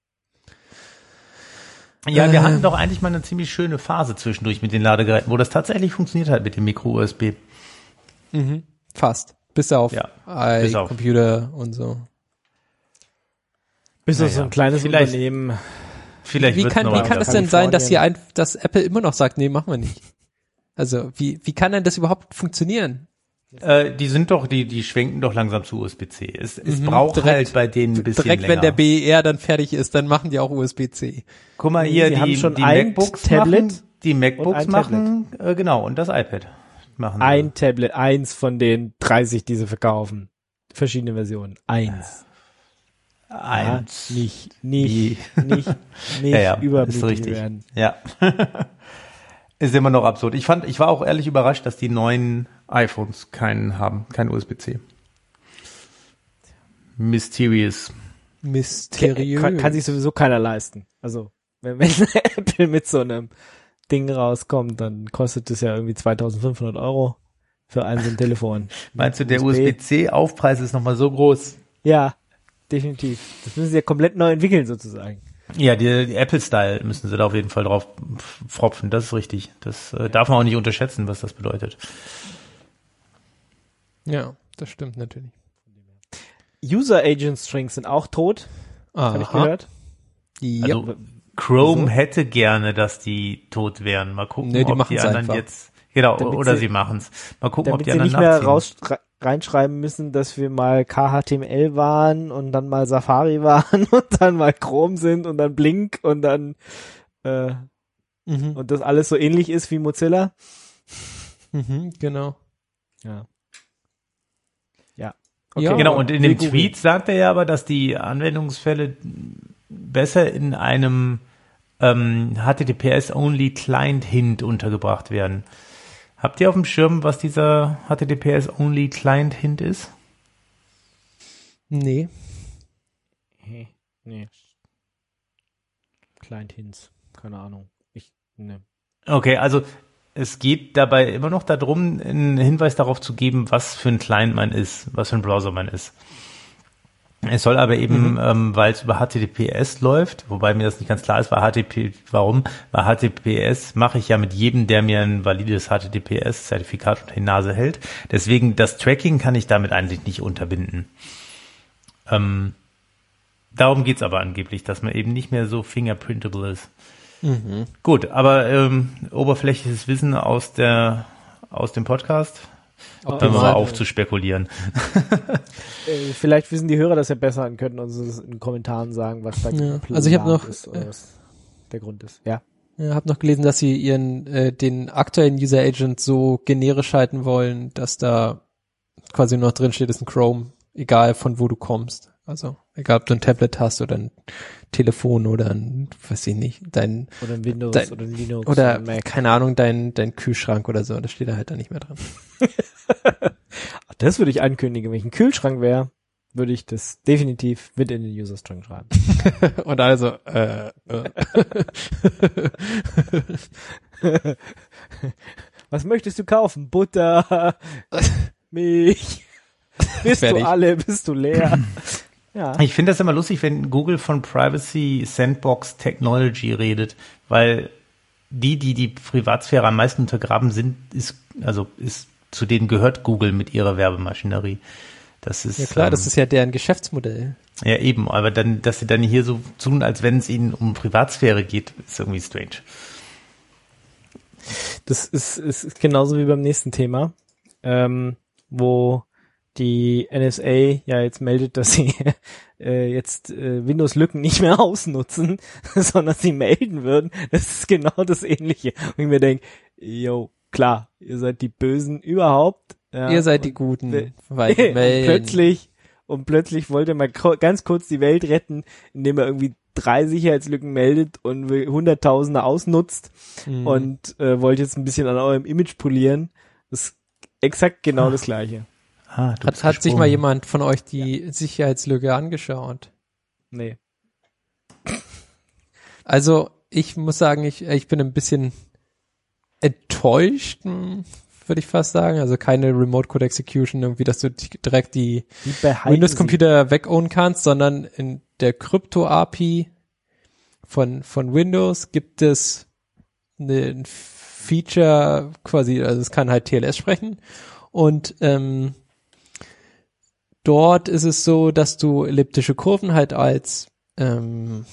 Ja, wir Ähm. hatten doch eigentlich mal eine ziemlich schöne Phase zwischendurch mit den Ladegeräten, wo das tatsächlich funktioniert hat mit dem Micro-U S B. Mhm. Fast. Bis auf Ja, bis auf. Computer und so. Bis auf Naja, so ein kleines vielleicht- Unternehmen. Vielleicht Wie wird's kann, noch wie mal kann wieder. es denn sein, dass Kalifornien. hier ein, dass Apple immer noch sagt, nee, machen wir nicht? Also, wie, wie kann denn das überhaupt funktionieren? Äh, die sind doch, die, die schwenken doch langsam zu U S B C. Es, es Mhm, braucht direkt- halt bei denen ein bisschen Direkt, länger. wenn der B E R dann fertig ist, dann machen die auch U S B C. Guck mal Nee, hier, sie haben die, schon die ein MacBooks Tablet machen, die MacBooks ein machen, äh, genau, und das iPad machen sie. Ein Tablet, eins von den dreißig, die sie verkaufen. Verschiedene Versionen. Eins. Eins. Ja, nicht, nicht, nicht, nicht Ja, ja, ist übermütig richtig. werden. Ja. Ist immer noch absurd. Ich fand, ich war auch ehrlich überrascht, dass die neuen iPhones keinen haben, kein U S B C. Mysterious. Mysteriös. Kann, kann sich sowieso keiner leisten. Also, wenn, wenn Apple mit so einem Ding rauskommt, dann kostet es ja irgendwie zweitausendfünfhundert Euro für ein so ein Telefon. Meinst du, der U S B? U S B C-Aufpreis ist nochmal so groß? Ja, definitiv. Das müssen sie ja komplett neu entwickeln, sozusagen. Ja, die, die Apple-Style müssen sie da auf jeden Fall drauf fropfen. Das ist richtig. Das äh, darf man auch nicht unterschätzen, was das bedeutet. Ja, das stimmt natürlich. User Agent Strings sind auch tot, habe ich gehört. Ja. Also Chrome Wieso? hätte gerne, dass die tot wären. Mal gucken, Nee, die ob die machen's anderen einfach. jetzt, genau, Damit oder sie- sie machen's. Mal gucken, ob Damit die sie anderen nicht mehr nachziehen. raus, re- reinschreiben müssen, dass wir mal K H T M L waren und dann mal Safari waren und dann mal Chrome sind und dann Blink und dann äh, Mhm. und das alles so ähnlich ist wie Mozilla. Mhm, genau. Ja. Ja. Ja, Genau, und in dem wir googeln. Tweet sagt er ja aber, dass die Anwendungsfälle besser in einem ähm, H T T P S-only Client-Hint untergebracht werden. Habt ihr auf dem Schirm, was dieser H T T P S-only Client-Hint ist? Nee. Nee. nee. Client Hints. Keine Ahnung. Ich, ne. Okay, also es geht dabei immer noch darum, einen Hinweis darauf zu geben, was für ein Client man ist, was für ein Browser man ist. Es soll aber eben, Mhm. ähm, weil es über H T T P S läuft, wobei mir das nicht ganz klar ist, bei H T T P, warum? Bei H T T P S mache ich ja mit jedem, der mir ein valides H T T P S-Zertifikat unter die Nase hält. Deswegen, das Tracking kann ich damit eigentlich nicht unterbinden. Ähm, darum geht's aber angeblich, dass man eben nicht mehr so fingerprintable ist. Mhm. Gut, aber ähm, oberflächliches Wissen aus der aus dem Podcast, Ob hören wir die mal mal- auf zu spekulieren. Äh, vielleicht wissen die Hörer das ja besser und könnten uns das in den Kommentaren sagen, was da Ja, geplant also ich hab noch- ist oder was der Grund ist. Ja. Ja, habe noch gelesen, dass sie ihren äh, den aktuellen User Agent so generisch halten wollen, dass da quasi nur noch drin steht, ist ein Chrome, egal von wo du kommst. Also egal, ob du ein Tablet hast oder ein Telefon oder ein, weiß ich nicht, dein Oder ein Windows Dein- oder ein Linux oder ein Mac. keine Ahnung, dein dein Kühlschrank oder so, das steht da halt da nicht mehr drin. Das würde ich ankündigen. Wenn ich ein Kühlschrank wäre, würde ich das definitiv mit in den User String schreiben. Und also äh, äh. Was möchtest du kaufen? Butter, Milch. Bist Fertig. du alle? Bist du leer? Ja. Ich finde das immer lustig, wenn Google von Privacy Sandbox Technology redet, weil die, die die Privatsphäre am meisten untergraben sind, ist also ist zu denen gehört Google mit ihrer Werbemaschinerie. Das ist Ja klar, ähm, das ist ja deren Geschäftsmodell. ja eben, aber dann, dass sie dann hier so tun, als wenn es ihnen um Privatsphäre geht, ist irgendwie strange. Das ist, ist genauso wie beim nächsten Thema. ähm, wo die N S A ja jetzt meldet, dass sie äh, jetzt äh, Windows-Lücken nicht mehr ausnutzen, sondern sie melden würden. Das ist genau das Ähnliche. Und ich mir denke, yo, klar, ihr seid die Bösen überhaupt. Ja, ihr seid die und, Guten, weil die melden. Und plötzlich, und plötzlich wollte man ganz kurz die Welt retten, indem er irgendwie drei Sicherheitslücken meldet und Hunderttausende ausnutzt Mhm. und äh, wollt jetzt ein bisschen an eurem Image polieren. Das ist exakt genau Ah. das Gleiche. Ah, du Hat, bist hat sich gesprungen. mal jemand von euch die Sicherheitslücke angeschaut? Nee. Also ich muss sagen, ich, ich bin ein bisschen enttäuscht, hm, würde ich fast sagen. Also keine Remote Code Execution, irgendwie, dass du die- direkt die Die behalten Windows-Computer wegownen kannst, sondern in der Crypto-A P I von, von Windows gibt es eine, ein Feature quasi, also es kann halt T L S sprechen und ähm, dort ist es so, dass du elliptische Kurven halt als ähm,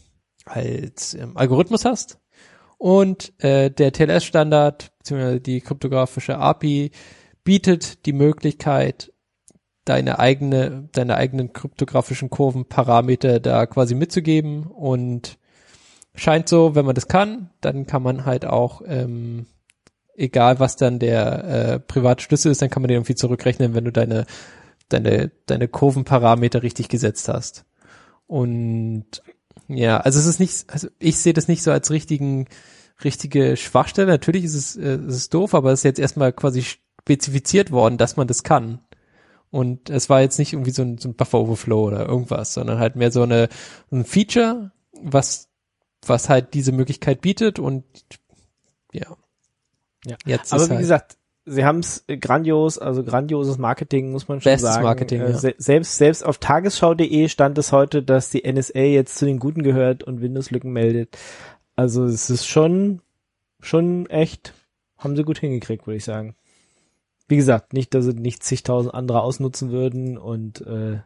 als ähm, Algorithmus hast und äh, der T L S-Standard beziehungsweise die kryptografische A P I bietet die Möglichkeit, deine eigene, deine eigenen kryptografischen Kurvenparameter da quasi mitzugeben und scheint so, wenn man das kann, dann kann man halt auch, ähm, egal was dann der äh, private Schlüssel ist, dann kann man den irgendwie zurückrechnen, wenn du deine, deine, deine Kurvenparameter richtig gesetzt hast. Und ja, also es ist nicht, also ich sehe das nicht so als richtigen, richtige Schwachstelle. Natürlich ist es, äh, es ist doof, aber es ist jetzt erstmal quasi spezifiziert worden, dass man das kann. Und es war jetzt nicht irgendwie so ein, so ein Buffer Overflow oder irgendwas, sondern halt mehr so eine, ein Feature, was, was halt diese Möglichkeit bietet und ja. Ja. Jetzt Aber ist wie halt gesagt, sie haben es grandios, also grandioses Marketing, muss man schon Bestes sagen. Marketing, äh, ja. se selbst, selbst auf tagesschau punkt de stand es heute, dass die N S A jetzt zu den Guten gehört und Windows-Lücken meldet. Also es ist schon, schon echt, haben sie gut hingekriegt, würde ich sagen. Wie gesagt, nicht, dass sie nicht zigtausend andere ausnutzen würden und äh,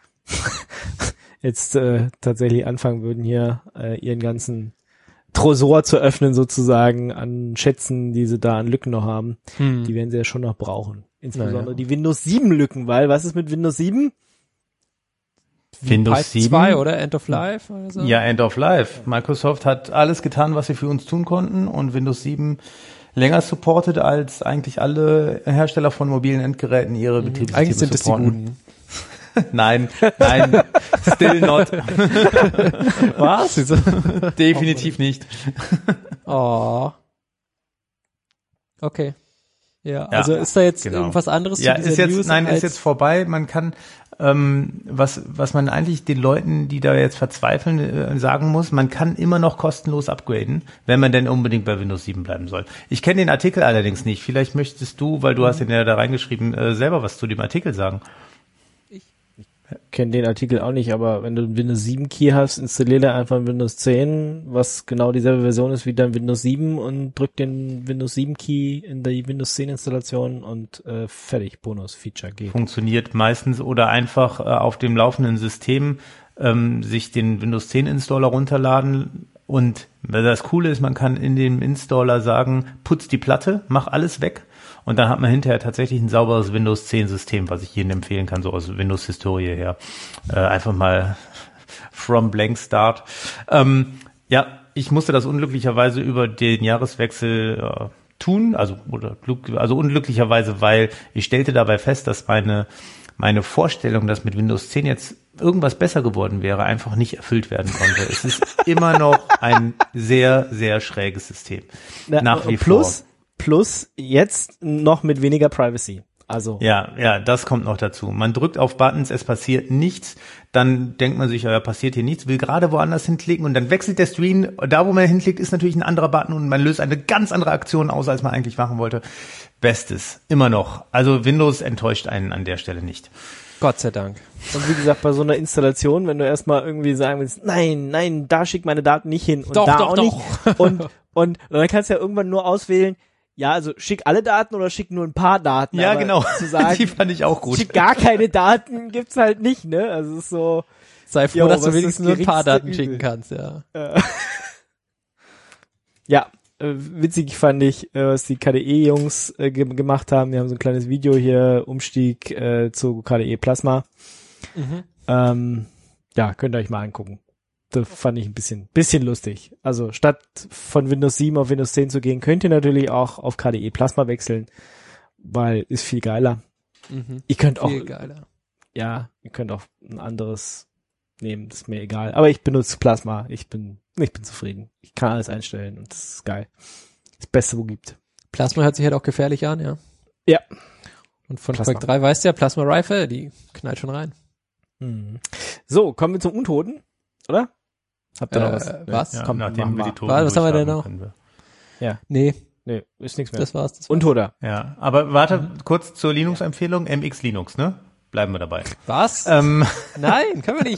jetzt äh, tatsächlich anfangen würden, hier äh, ihren ganzen Tresor zu öffnen sozusagen an Schätzen, die sie da an Lücken noch haben. hm. Die werden sie ja schon noch brauchen. Insbesondere Naja. die Windows sieben Lücken, weil was ist mit Windows sieben? Windows Pipe sieben. zwei oder End of Life oder so? Ja, End of Life. Microsoft hat alles getan, was sie für uns tun konnten und Windows sieben länger supportet als eigentlich alle Hersteller von mobilen Endgeräten ihre Betriebssysteme Eigentlich sind es die supporten. Guten. Nein, nein, still not. Was? Definitiv nicht. Oh. Okay. Ja, Ja, also ist da jetzt genau. irgendwas anderes Ja, zu dieser ist jetzt, News? nein, als- ist jetzt vorbei. Man kann, ähm, was, was man eigentlich den Leuten, die da jetzt verzweifeln, äh, sagen muss, man kann immer noch kostenlos upgraden, wenn man denn unbedingt bei Windows sieben bleiben soll. Ich kenne den Artikel allerdings nicht. Vielleicht möchtest du, weil du hast den ja da reingeschrieben, äh, selber was zu dem Artikel sagen. Kenne den Artikel auch nicht, aber wenn du einen Windows sieben Key hast, installier da einfach ein Windows zehn, was genau dieselbe Version ist wie dein Windows sieben und drück den Windows sieben Key in die Windows zehn Installation und äh, fertig, Bonus-Feature geht. Funktioniert meistens oder einfach äh, auf dem laufenden System ähm, sich den Windows zehn Installer runterladen und das Coole ist, man kann in dem Installer sagen, putz die Platte, mach alles weg und dann hat man hinterher tatsächlich ein sauberes Windows zehn System, was ich jedem empfehlen kann, so aus Windows-Historie her. Äh, einfach mal from blank start. Ähm, ja, ich musste das unglücklicherweise über den Jahreswechsel äh, tun, also oder glück, also unglücklicherweise, weil ich stellte dabei fest, dass meine meine Vorstellung, dass mit Windows zehn jetzt irgendwas besser geworden wäre, einfach nicht erfüllt werden konnte. Es ist immer noch ein sehr, sehr schräges System. Na, Nach wie plus, vor. Plus jetzt noch mit weniger Privacy. Also Ja, ja, das kommt noch dazu. Man drückt auf Buttons, es passiert nichts, dann denkt man sich, ja, passiert hier nichts, will gerade woanders hinklicken und dann wechselt der Screen. Da, wo man hinklickt, ist natürlich ein anderer Button und man löst eine ganz andere Aktion aus, als man eigentlich machen wollte. Bestes, immer noch. Also Windows enttäuscht einen an der Stelle nicht. Gott sei Dank. und wie gesagt, bei so einer Installation, wenn du erstmal irgendwie sagen willst, nein, nein, da schick meine Daten nicht hin und Doch, da doch, auch doch. nicht und, und, und dann kannst du ja irgendwann nur auswählen, ja, also schick alle Daten oder schick nur ein paar Daten. Ja, aber genau. Zu sagen, Die fand ich auch gut. schick gar keine Daten gibt's halt nicht, ne? Also es ist so, Sei froh, Jo, dass du was ist wenigstens das nur ein paar geringste Daten Übel? schicken kannst, ja. ja, äh, witzig fand ich, äh, was die K D E-Jungs äh, ge- gemacht haben. Die haben so ein kleines Video hier, Umstieg äh, zu K D E Plasma. Mhm. Ähm, ja, könnt ihr euch mal angucken. Das fand ich ein bisschen, bisschen lustig. Also statt von Windows sieben auf Windows zehn zu gehen, könnt ihr natürlich auch auf K D E Plasma wechseln, weil ist viel geiler. Mhm. Ihr könnt auch, Viel geiler. ja, ihr könnt auch ein anderes nehmen, das ist mir egal. Aber ich benutze Plasma. Ich bin, ich bin zufrieden. Ich kann alles einstellen und das ist geil. Das Beste, wo gibt. Plasma hört sich halt auch gefährlich an, ja. Ja. Und von Plasma. Quake drei weißt du ja, Plasma Rifle, die knallt schon rein. Mhm. So, kommen wir zum Untoten, oder? Habt ihr noch Äh, was? was? Ja, Komm, nachdem machen wir die wir. Toten Was- was haben wir denn durchhaben, noch? können wir. Ja, Nee, nee, ist nichts mehr. das war's. Das war's. Untoter. Ja, aber warte, kurz zur Linux-Empfehlung, M X Linux, ne? Bleiben wir dabei. Was? Ähm, Nein, können wir nicht.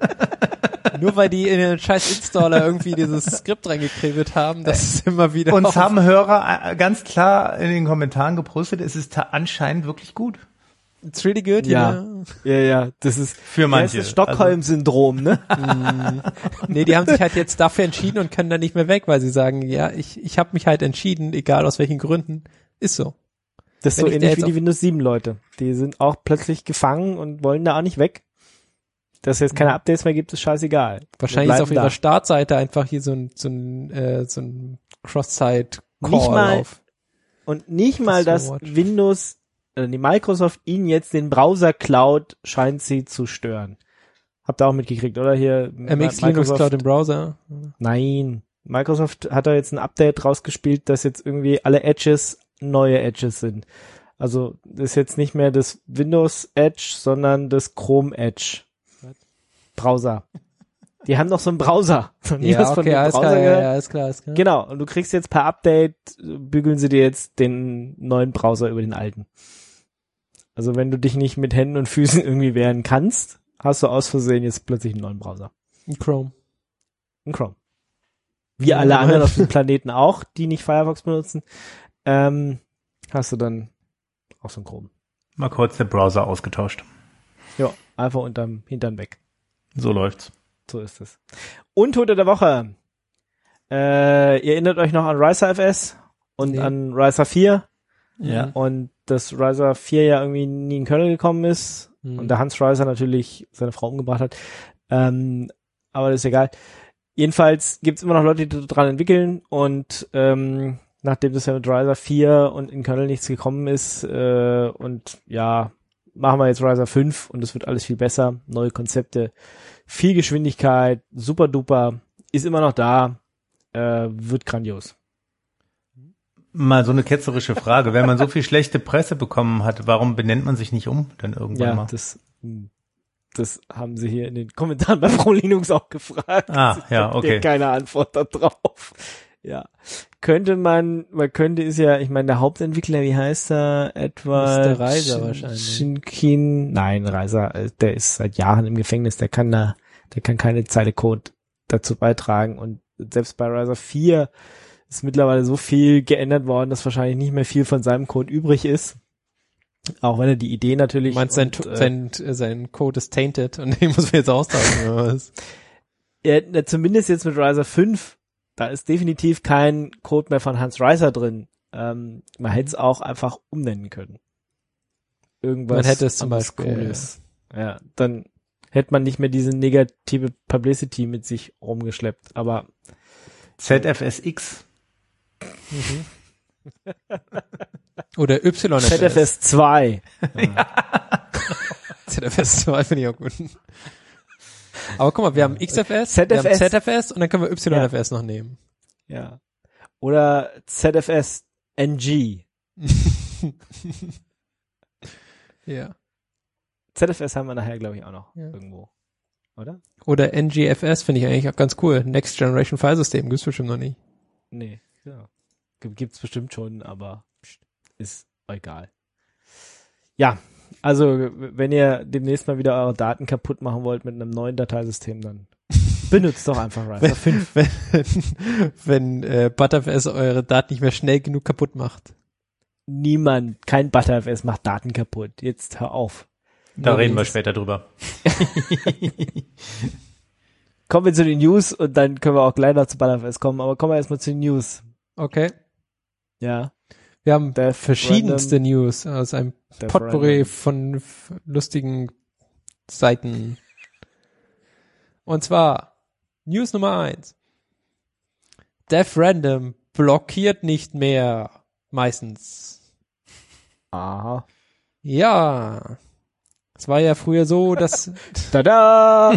Nur weil die in den scheiß Installer irgendwie dieses Skript reingekribbelt haben, das ist immer wieder uns auf- haben Hörer äh, ganz klar in den Kommentaren gepostet, es ist ta- anscheinend wirklich gut. It's really good, Ja. you know? Ja, ja, das ist Für manche. Das ist das Stockholm-Syndrom, ne? Nee, die haben sich halt jetzt dafür entschieden und können dann nicht mehr weg, weil sie sagen, ja, ich ich habe mich halt entschieden, egal aus welchen Gründen. Ist so. Das ist Wenn so ich da ähnlich jetzt wie die auf- Windows sieben Leute. Die sind auch plötzlich gefangen und wollen da auch nicht weg. Dass es jetzt keine Updates mehr gibt, ist scheißegal. Wahrscheinlich ist Wir auf bleiben ihrer da. Startseite einfach hier so ein so ein äh, so ein Cross-Site-Call Nicht mal- auf. Und nicht mal, dass Passwort. Windows, äh, die Microsoft ihnen jetzt den Browser klaut, scheint sie zu stören. Habt ihr auch mitgekriegt, oder? Hier M X Mi- Linux Cloud im Browser. Nein. Microsoft hat da jetzt ein Update rausgespielt, dass jetzt irgendwie alle Edges neue Edges sind. Also das ist jetzt nicht mehr das Windows Edge, sondern das Chrome Edge. Was? Browser. Die haben noch so einen Browser. Noch nie Ja, was von okay, dem alles Browser klar, ja, gehört? ja, alles klar, alles klar. Genau, und du kriegst jetzt per Update, äh, bügeln sie dir jetzt den neuen Browser über den alten. Also wenn du dich nicht mit Händen und Füßen irgendwie wehren kannst, hast du aus Versehen jetzt plötzlich einen neuen Browser. Chrome. Ein Chrome. Wie Ja, alle aber- anderen auf dem Planeten auch, die nicht Firefox benutzen, ähm, hast du dann auch so ein Chrome. Mal kurz der Browser ausgetauscht. Ja, einfach unterm Hintern weg. So läuft's. So ist es. Untote der Woche. Äh, ihr erinnert euch noch an RiserFS und Nee. an Riser vier Ja. und dass Riser vier ja irgendwie nie in Köln gekommen ist Mhm. und der Hans Riser natürlich seine Frau umgebracht hat. Ähm, aber das ist egal. Jedenfalls gibt's immer noch Leute, die daran entwickeln und ähm, nachdem das ja mit Riser vier und in Kernel nichts gekommen ist äh, und ja, machen wir jetzt Riser fünf und es wird alles viel besser, neue Konzepte, viel Geschwindigkeit, super duper, ist immer noch da, äh, wird grandios. Mal so eine ketzerische Frage. Wenn man so viel schlechte Presse bekommen hat, warum benennt man sich nicht um dann irgendwann Ja, mal? das das haben sie hier in den Kommentaren bei Pro Linux auch gefragt. Ah, ja, Ich hab okay. keine Antwort darauf. Ja. Könnte man, man könnte ist ja, ich meine, der Hauptentwickler, wie heißt er? Etwa Mister Reiser Shin- wahrscheinlich. Shinkin. Nein, Reiser, äh, der ist seit Jahren im Gefängnis, der kann da, der kann keine Zeile Code dazu beitragen und selbst bei Riser vier ist mittlerweile so viel geändert worden, dass wahrscheinlich nicht mehr viel von seinem Code übrig ist. Auch wenn er die Idee natürlich. Du meinst, sein, und, äh, sein, sein Code ist tainted und den muss man jetzt austauschen, oder was? Ja, na, zumindest jetzt mit Riser fünf, da ist definitiv kein Code mehr von Hans Reiser drin. Ähm, man hätte es auch einfach umnennen können. Irgendwas. Man hätte es zum anderes Beispiel, Cooles. Ja, dann hätte man nicht mehr diese negative Publicity mit sich rumgeschleppt. Aber Z F S X. Oder Y F S. Z F S zwei. Z F S zwei finde ich auch gut. Aber guck mal, wir haben X F S, Z F S. wir haben Z F S und dann können wir Y F S noch nehmen. Ja. Oder Z F S N G. Ja. Z F S haben wir nachher, glaube ich, auch noch Ja. irgendwo. Oder? Oder N G F S finde ich eigentlich auch ganz cool. Next Generation File System gibt's bestimmt noch nicht. Nee, ja. G- Gibt's bestimmt schon, aber ist egal. Ja, also w- wenn ihr demnächst mal wieder eure Daten kaputt machen wollt mit einem neuen Dateisystem, dann benutzt doch einfach Riser fünf. Wenn, wenn äh, ButterFS eure Daten nicht mehr schnell genug kaputt macht. Niemand, kein ButterFS macht Daten kaputt. Jetzt hör auf. Da Ja, reden wir das- später drüber. Kommen wir zu den News und dann können wir auch gleich noch zu ButterFS kommen, aber kommen wir erstmal zu den News. Okay. Ja. Wir haben Death verschiedenste Random. News aus einem Death Potpourri Random. von f- lustigen Seiten. Und zwar News Nummer eins. Death Random blockiert nicht mehr. Meistens. Aha. Ja. Es war ja früher so, dass Tada!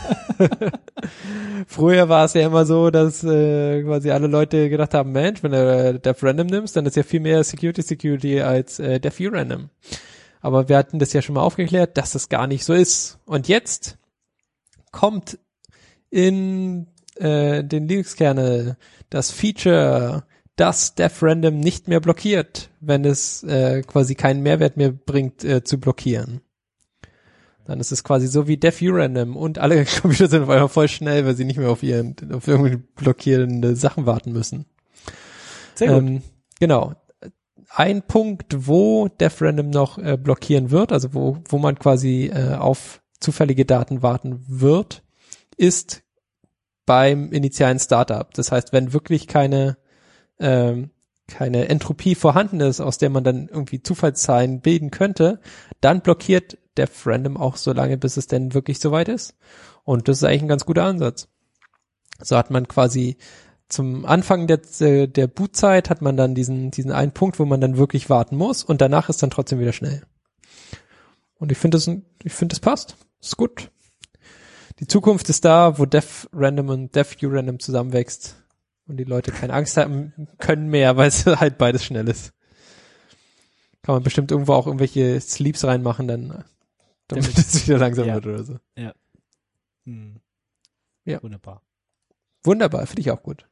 früher war es ja immer so, dass äh, quasi alle Leute gedacht haben, Mensch, wenn du äh, Death Random nimmst, dann ist ja viel mehr Security Security als äh, Death View Random. Aber wir hatten das ja schon mal aufgeklärt, dass das gar nicht so ist. Und jetzt kommt in äh, den Linux-Kernel das Feature, dass Death Random nicht mehr blockiert, wenn es äh, quasi keinen Mehrwert mehr bringt, äh, zu blockieren. Dann ist es quasi so wie Death View Random und alle Computer sind auf einmal voll schnell, weil sie nicht mehr auf ihren, auf irgendwie blockierende Sachen warten müssen. Sehr gut. Ähm, genau. Ein Punkt, wo Death Random noch äh, blockieren wird, also wo, wo man quasi äh, auf zufällige Daten warten wird, ist beim initialen Startup. Das heißt, wenn wirklich keine ähm, keine Entropie vorhanden ist, aus der man dann irgendwie Zufallszahlen bilden könnte, dann blockiert Death Random auch so lange, bis es denn wirklich soweit ist. Und das ist eigentlich ein ganz guter Ansatz. So hat man quasi zum Anfang der, der Bootzeit hat man dann diesen, diesen einen Punkt, wo man dann wirklich warten muss und danach ist dann trotzdem wieder schnell. Und ich finde das, ich finde das passt. Ist gut. Die Zukunft ist da, wo Death Random und Death View Random zusammenwächst und die Leute keine Angst haben können mehr, weil es halt beides schnell ist. Kann man bestimmt irgendwo auch irgendwelche Sleeps reinmachen, dann, damit es wieder langsam Ja. wird oder so. Hm. Ja. Wunderbar. Wunderbar, finde ich auch gut.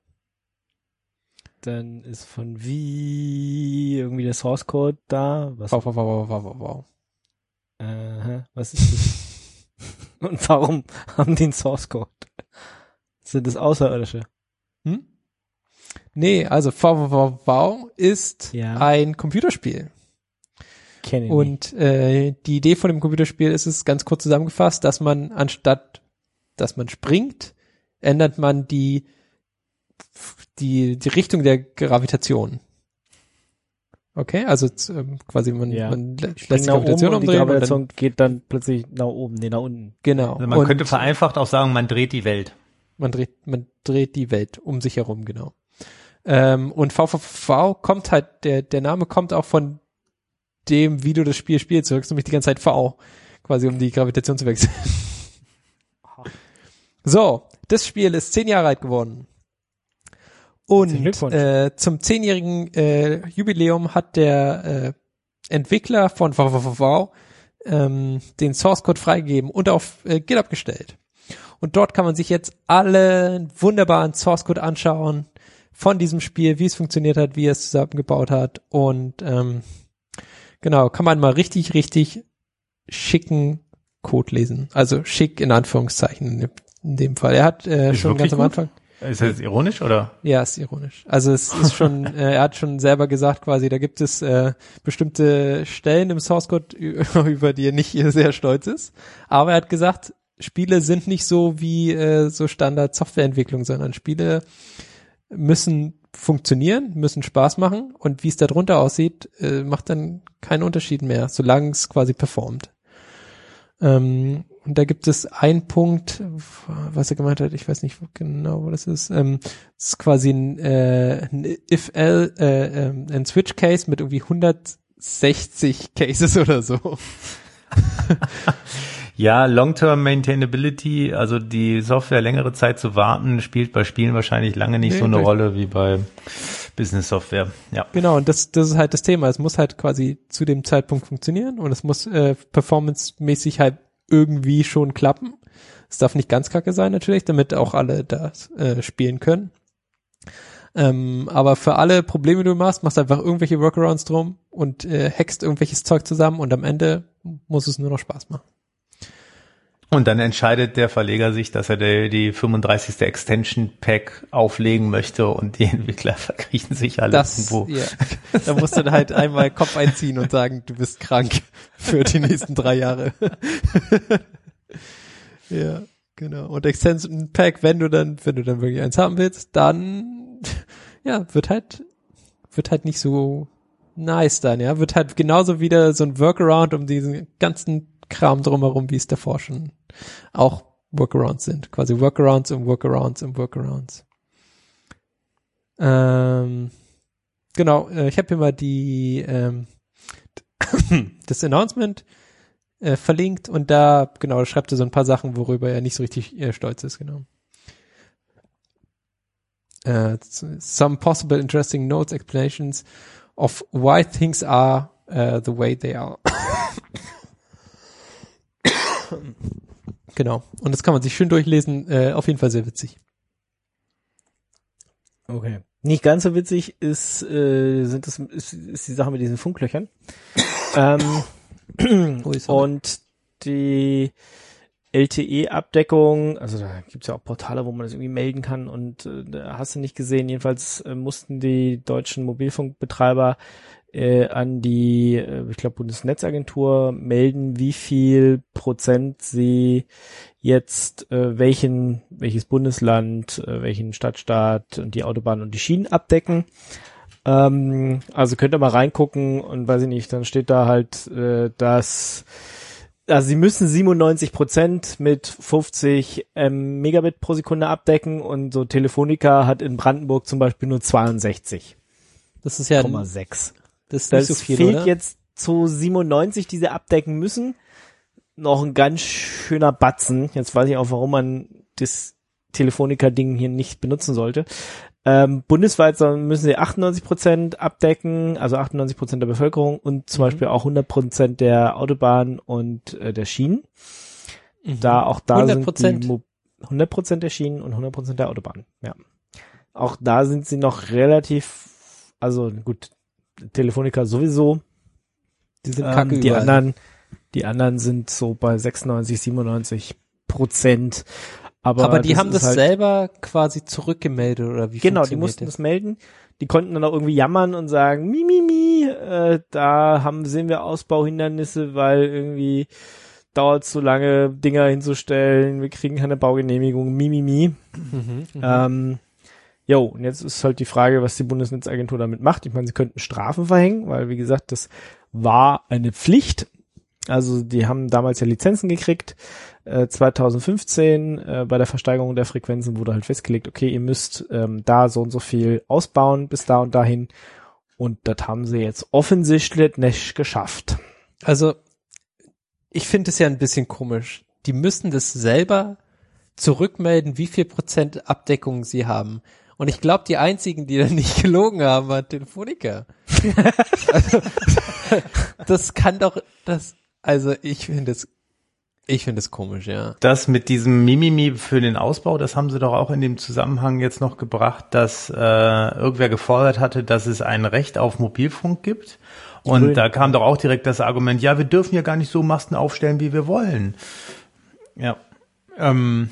Dann ist von wie irgendwie der Source Code da. Was, Wow, wow, wow, wow, wow, wow. Aha, was ist das? Und warum haben die einen Source Code? Sind das Außerirdische? Hm? Nee, also V V V V ist Ja. ein Computerspiel. Kenne ich nicht. Und äh, die Idee von dem Computerspiel ist es ganz kurz zusammengefasst, dass man anstatt, dass man springt, ändert man die die die Richtung der Gravitation. Okay, also z- ähm, quasi man, Ja. man lä- Springt lässt die nach oben Gravitation und die umdrehen und Gravitation dann, geht dann plötzlich nach oben, nee, nach unten. genau. Also man und könnte vereinfacht auch sagen, man dreht die Welt. man dreht man dreht die Welt um sich herum, genau. Ähm, und V V V kommt halt, der der Name kommt auch von dem, wie du das Spiel spielst. Du drückst nämlich die ganze Zeit V, quasi um die Gravitation zu wechseln. So, das Spiel ist zehn Jahre alt geworden. Herzlichen Und Glückwunsch. äh, zum zehnjährigen äh, Jubiläum hat der äh, Entwickler von V V V V ähm, den Source Code freigegeben und auf äh, GitHub gestellt. Und dort kann man sich jetzt alle wunderbaren Source Code anschauen von diesem Spiel, wie es funktioniert hat, wie er es zusammengebaut hat. Und ähm, genau, kann man mal richtig, richtig schicken Code lesen. Also schick in Anführungszeichen in dem- in dem Fall. Er hat äh, Ist schon wirklich ganz am gut? Anfang. Ist das jetzt ironisch oder? Ja, ist ironisch. Also es ist schon, äh, er hat schon selber gesagt quasi, da gibt es äh, bestimmte Stellen im Source Code, ü- über die er nicht sehr stolz ist. Aber er hat gesagt, Spiele sind nicht so wie äh, so Standard Softwareentwicklung, sondern Spiele müssen funktionieren, müssen Spaß machen und wie es da drunter aussieht, äh, macht dann keinen Unterschied mehr, solange es quasi performt. Ähm, und da gibt es einen Punkt, was er gemeint hat, ich weiß nicht genau, wo das ist. Ähm, das ist quasi ein, äh, ein if-else, äh, ähm, ein Switch-Case mit irgendwie hundertsechzig Cases oder so. Ja, Long-Term Maintainability, also die Software längere Zeit zu warten, spielt bei Spielen wahrscheinlich lange nicht Nee, so eine durch- Rolle wie bei Business-Software. Ja. Genau, und das, das ist halt das Thema. Es muss halt quasi zu dem Zeitpunkt funktionieren und es muss äh, performancemäßig halt irgendwie schon klappen. Es darf nicht ganz kacke sein natürlich, damit auch alle das äh, spielen können. Ähm, aber für alle Probleme, die du machst, machst einfach irgendwelche Workarounds drum und äh, hackst irgendwelches Zeug zusammen und am Ende muss es nur noch Spaß machen. Und dann entscheidet der Verleger sich, dass er die, die fünfunddreißigste Extension Pack auflegen möchte und die Entwickler verkriechen sich alle Das, irgendwo. ja. Da musst du dann halt einmal Kopf einziehen und sagen, du bist krank für die nächsten drei Jahre. Ja, genau. Und Extension Pack, wenn du dann, wenn du dann wirklich eins haben willst, dann ja, wird halt, wird halt nicht so nice dann, ja, wird halt genauso wieder so ein Workaround um diesen ganzen Kram drumherum, wie es davor schon auch Workarounds sind. Quasi Workarounds und Workarounds und Workarounds. Ähm, genau, äh, ich habe hier mal die ähm, das Announcement äh, verlinkt und da, genau, schreibt er so ein paar Sachen, worüber er nicht so richtig äh, stolz ist, genau. Uh, some possible interesting notes, explanations of why things are uh, the way they are. Genau. Und das kann man sich schön durchlesen. Äh, auf jeden Fall sehr witzig. Okay. Nicht ganz so witzig ist, äh, sind das, ist, ist die Sache mit diesen Funklöchern. ähm, und die L T E-Abdeckung, also da gibt's ja auch Portale, wo man das irgendwie melden kann und äh, da hast du nicht gesehen. Jedenfalls äh, mussten die deutschen Mobilfunkbetreiber äh, an die, äh, ich glaube, Bundesnetzagentur melden, wie viel Prozent sie jetzt äh, welchen, welches Bundesland, äh, welchen Stadtstaat und die Autobahn und die Schienen abdecken. Ähm, also könnt ihr mal reingucken und weiß ich nicht, dann steht da halt, äh, dass also sie müssen siebenundneunzig Prozent mit fünfzig ähm, Megabit pro Sekunde abdecken und so Telefonica hat in Brandenburg zum Beispiel nur zweiundsechzig Das ist ja Komma sechs. Das ist Das nicht so viel, fehlt oder? jetzt zu siebenundneunzig, die sie abdecken müssen, noch ein ganz schöner Batzen. Jetzt weiß ich auch, warum man das Telefonica-Ding hier nicht benutzen sollte. Ähm, bundesweit sollen, müssen sie achtundneunzig Prozent abdecken, also achtundneunzig Prozent der Bevölkerung und zum Mhm. Beispiel auch hundert Prozent der Autobahn und äh, der Schienen. Da auch da hundert sind Prozent? die Mo- hundert Prozent der Schienen und hundert Prozent der Autobahn. Ja. Auch da sind sie noch relativ, also gut, Telefonica sowieso. Die sind Ähm, kacke die überall. anderen, die anderen sind so bei sechsundneunzig, siebenundneunzig Prozent. Aber, Aber die haben das ist halt, selber quasi zurückgemeldet, oder wie genau, die funktioniert mussten das melden. Die konnten dann auch irgendwie jammern und sagen, mi, mi, mi, äh, da haben, sehen wir Ausbauhindernisse, weil irgendwie dauert es so lange, Dinger hinzustellen, wir kriegen keine Baugenehmigung, mi, mi, mi. Mhm, mhm. Ähm, jo, und jetzt ist halt die Frage, was die Bundesnetzagentur damit macht. Ich meine, sie könnten Strafen verhängen, weil, wie gesagt, das war eine Pflicht. Also die haben damals ja Lizenzen gekriegt. Äh, zweitausendfünfzehn äh, bei der Versteigerung der Frequenzen wurde halt festgelegt, okay, ihr müsst ähm, da so und so viel ausbauen bis da und dahin. Und das haben sie jetzt offensichtlich nicht geschafft. Also, ich finde es ja ein bisschen komisch. Die müssen das selber zurückmelden, wie viel Prozent Abdeckung sie haben. Und ich glaube, die einzigen, die da nicht gelogen haben, waren Telefonica. Also, das kann doch, das, also ich finde es, ich finde es komisch, ja. Das mit diesem Mimimi für den Ausbau, das haben sie doch auch in dem Zusammenhang jetzt noch gebracht, dass äh, irgendwer gefordert hatte, dass es ein Recht auf Mobilfunk gibt. Und Grünen. da kam doch auch direkt das Argument, ja, wir dürfen ja gar nicht so Masten aufstellen, wie wir wollen. Ja, ähm,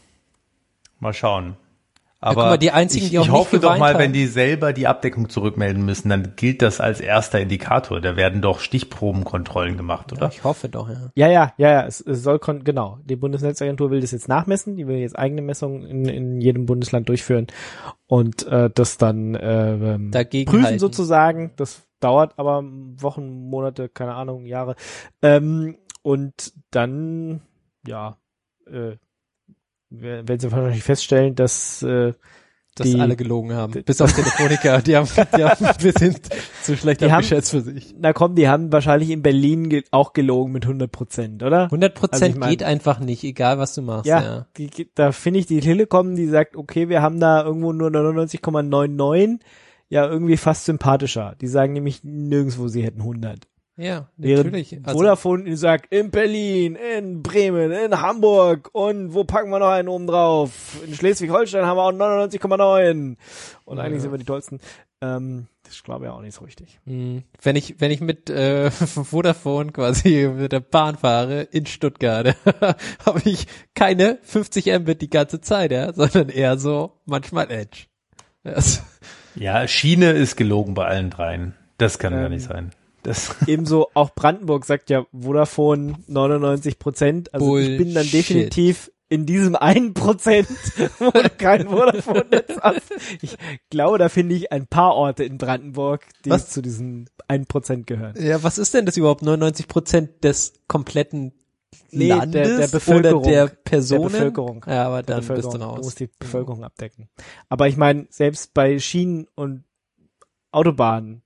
mal schauen. Aber guck mal, die einzigen, ich, die auch ich nicht hoffe doch geweint mal, haben. wenn die selber die Abdeckung zurückmelden müssen, dann gilt das als erster Indikator. Da werden doch Stichprobenkontrollen gemacht, oder? Ja, ich hoffe doch, ja. Ja, ja, ja, ja, es, es soll, kon- genau, die Bundesnetzagentur will das jetzt nachmessen, die will jetzt eigene Messungen in, in jedem Bundesland durchführen und äh, das dann äh, ähm, Dagegen prüfen halten. sozusagen. Das dauert aber Wochen, Monate, keine Ahnung, Jahre. Ähm, und dann, ja, äh, werden sie wahrscheinlich feststellen, dass äh, Dass die, alle gelogen haben. Bis auf Telefonica, die haben, die haben ein bisschen zu schlecht Die haben- abgeschätzt für sich. na komm, die haben wahrscheinlich in Berlin ge- auch gelogen mit hundert Prozent, oder? hundert Prozent Also ich mein- geht einfach nicht, egal was du machst, Ja, ja. Die, die- da finde ich die Telekom, die sagt, okay, wir haben da irgendwo nur neunundneunzig Komma neunundneunzig, ja, irgendwie fast sympathischer. Die sagen nämlich nirgendwo, sie hätten hundert. Ja, Während natürlich. Also, Vodafone die sagt, in Berlin, in Bremen, in Hamburg und wo packen wir noch einen oben drauf? In Schleswig-Holstein haben wir auch neunundneunzig Komma neun. Und eigentlich Ja. sind wir die tollsten. Ähm, das glaube ich auch nicht so richtig. mh, wenn ich, wenn ich mit äh, Vodafone quasi mit der Bahn fahre in Stuttgart, habe ich keine fünfzig Mbit die ganze Zeit, ja, sondern eher so manchmal Edge. Das, Ja, Schiene ist gelogen bei allen dreien. Das kann gar Ähm, nicht sein. Das Ebenso auch Brandenburg sagt ja Vodafone neunundneunzig Prozent. Also ich bin dann Bullshit. definitiv in diesem einen Prozent, wo du kein Vodafone-Netz hast. Ich glaube, da finde ich ein paar Orte in Brandenburg, die Was? zu diesem einen Prozent gehören. Ja, was ist denn das überhaupt? neunundneunzig Prozent des kompletten Nee, Landes der, der Bevölkerung. oder der Personen? Der Bevölkerung. Ja, aber Der dann bist du Bevölkerung. raus. Du musst die Bevölkerung abdecken. Aber ich meine, selbst bei Schienen und Autobahnen,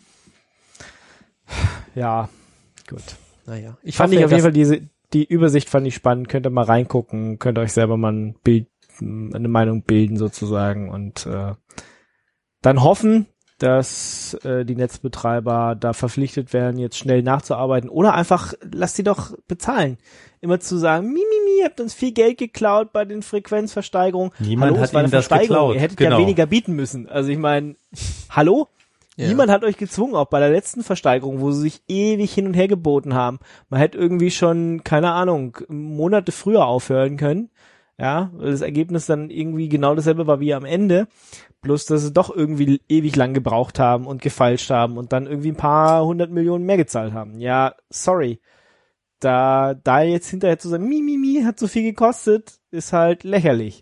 ja, gut. Naja, ich Fand hoffe, ich auf dass- jeden Fall diese, die Übersicht fand ich spannend. Könnt ihr mal reingucken, könnt ihr euch selber mal ein Bild, eine Meinung bilden sozusagen und äh, dann hoffen, dass äh, die Netzbetreiber da verpflichtet werden, jetzt schnell nachzuarbeiten oder einfach, lasst sie doch bezahlen. Immer zu sagen, mi, mi, mi, ihr habt uns viel Geld geklaut bei den Frequenzversteigerungen. Niemand hallo, hat es war eine ihnen das Versteigerung. geklaut. Ihr hättet Genau. ja weniger bieten müssen. Also ich meine, hallo? Ja. Niemand hat euch gezwungen, auch bei der letzten Versteigerung, wo sie sich ewig hin und her geboten haben. Man hätte irgendwie schon, keine Ahnung, Monate früher aufhören können. Ja, weil das Ergebnis dann irgendwie genau dasselbe war wie am Ende. Bloß, dass sie doch irgendwie ewig lang gebraucht haben und gefeilscht haben und dann irgendwie ein paar hundert Millionen mehr gezahlt haben. Ja, sorry. Da, da jetzt hinterher zu sagen, mi, mi, mi, hat so viel gekostet, ist halt lächerlich.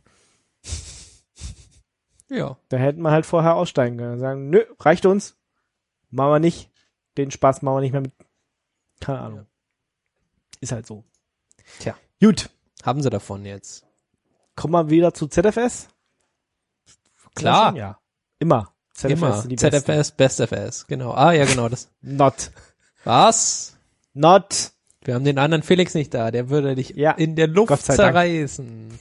Ja. Da hätten wir halt vorher aussteigen können und sagen, nö, reicht uns. Machen wir nicht. Den Spaß machen wir nicht mehr mit. Keine Ahnung. Ist halt so. Tja. Gut. Haben sie davon jetzt? Kommen wir wieder zu Z F S? Klar. Ja. Immer. Z F S Immer. sind die Z F Besten. S, Best F S. Genau. Ah, ja, genau, das. Not. Was? Not. Wir haben den anderen Felix nicht da. Der würde dich Ja. in der Luft Gott sei Dank. zerreißen.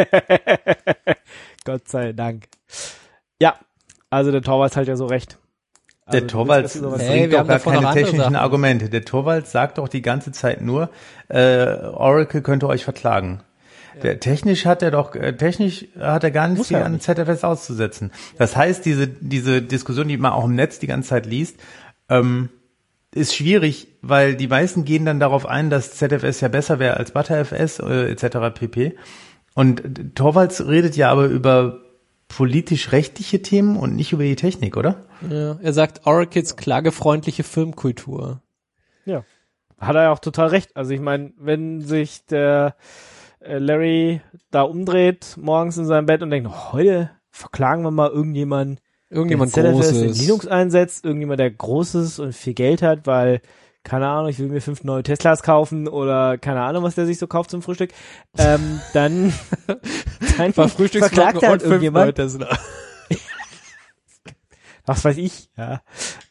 Gott sei Dank. Ja. Also der Torwart hat ja so recht. Also, Der du Torwald willst, dass über was- Hey, bringt wir doch haben gar davor noch keine andere technischen Sachen. Argumente. Der Torwald sagt doch die ganze Zeit nur, äh, Oracle könnte euch verklagen. Der, technisch hat er doch, äh, technisch hat er gar nichts Muss er hier an nicht. Z F S auszusetzen. Das heißt, diese, diese Diskussion, die man auch im Netz die ganze Zeit liest, ähm, ist schwierig, weil die meisten gehen dann darauf ein, dass Z F S ja besser wäre als ButterFS äh, et cetera pp. Und äh, Torvalds redet ja aber über politisch-rechtliche Themen und nicht über die Technik, oder? Ja. Er sagt Oracles klagefreundliche Filmkultur. Ja. Hat er ja auch total recht. Also ich meine, wenn sich der äh, Larry da umdreht morgens in seinem Bett und denkt, oh, heute verklagen wir mal irgendjemanden, Irgendjemand der Z F S in Großes. Linux einsetzt, irgendjemand, der Großes und viel Geld hat, weil, keine Ahnung, ich will mir fünf neue Teslas kaufen oder keine Ahnung, was der sich so kauft zum Frühstück, ähm, dann, dann War Frühstücksflocken verklagt er halt und fünf irgendjemand. Leute. Tesla. Was weiß ich, ja.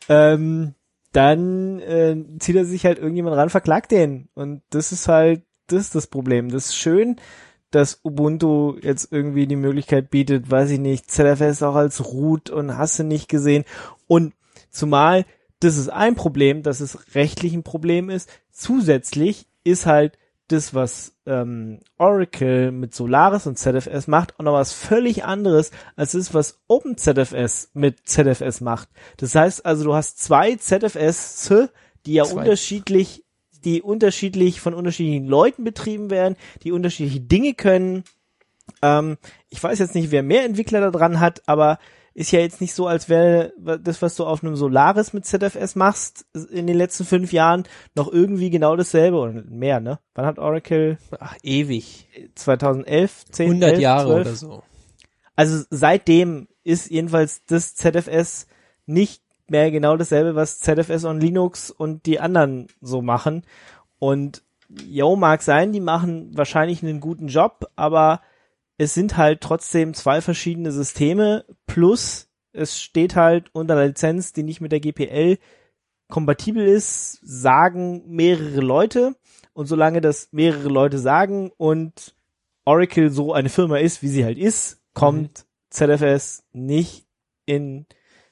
Ähm, dann äh, zieht er sich halt irgendjemand ran, verklagt den. Und das ist halt, das ist das Problem. Das ist schön, dass Ubuntu jetzt irgendwie die Möglichkeit bietet, weiß ich nicht, Z F S auch als Root und hast du nicht gesehen. Und zumal, das ist ein Problem, dass es rechtlich ein Problem ist. Zusätzlich ist halt das, was ähm, Oracle mit Solaris und Z F S macht, auch noch was völlig anderes als das, was OpenZFS mit Z F S macht. Das heißt also, du hast zwei Z F S, die ja Zwei. unterschiedlich, die unterschiedlich von unterschiedlichen Leuten betrieben werden, die unterschiedliche Dinge können. Ähm, ich weiß jetzt nicht, wer mehr Entwickler da dran hat, aber ist ja jetzt nicht so, als wäre das, was du auf einem Solaris mit Z F S machst in den letzten fünf Jahren, noch irgendwie genau dasselbe oder mehr, ne? Wann hat Oracle Ach, ewig. zweitausendelf, zehn, hundert elf, Jahre zwölf? oder so. Also seitdem ist jedenfalls das Z F S nicht mehr genau dasselbe, was Z F S on Linux und die anderen so machen. Und jo, mag sein, die machen wahrscheinlich einen guten Job, aber es sind halt trotzdem zwei verschiedene Systeme, plus es steht halt unter einer Lizenz, die nicht mit der G P L kompatibel ist, sagen mehrere Leute. Und solange das mehrere Leute sagen und Oracle so eine Firma ist, wie sie halt ist, kommt Z F S nicht in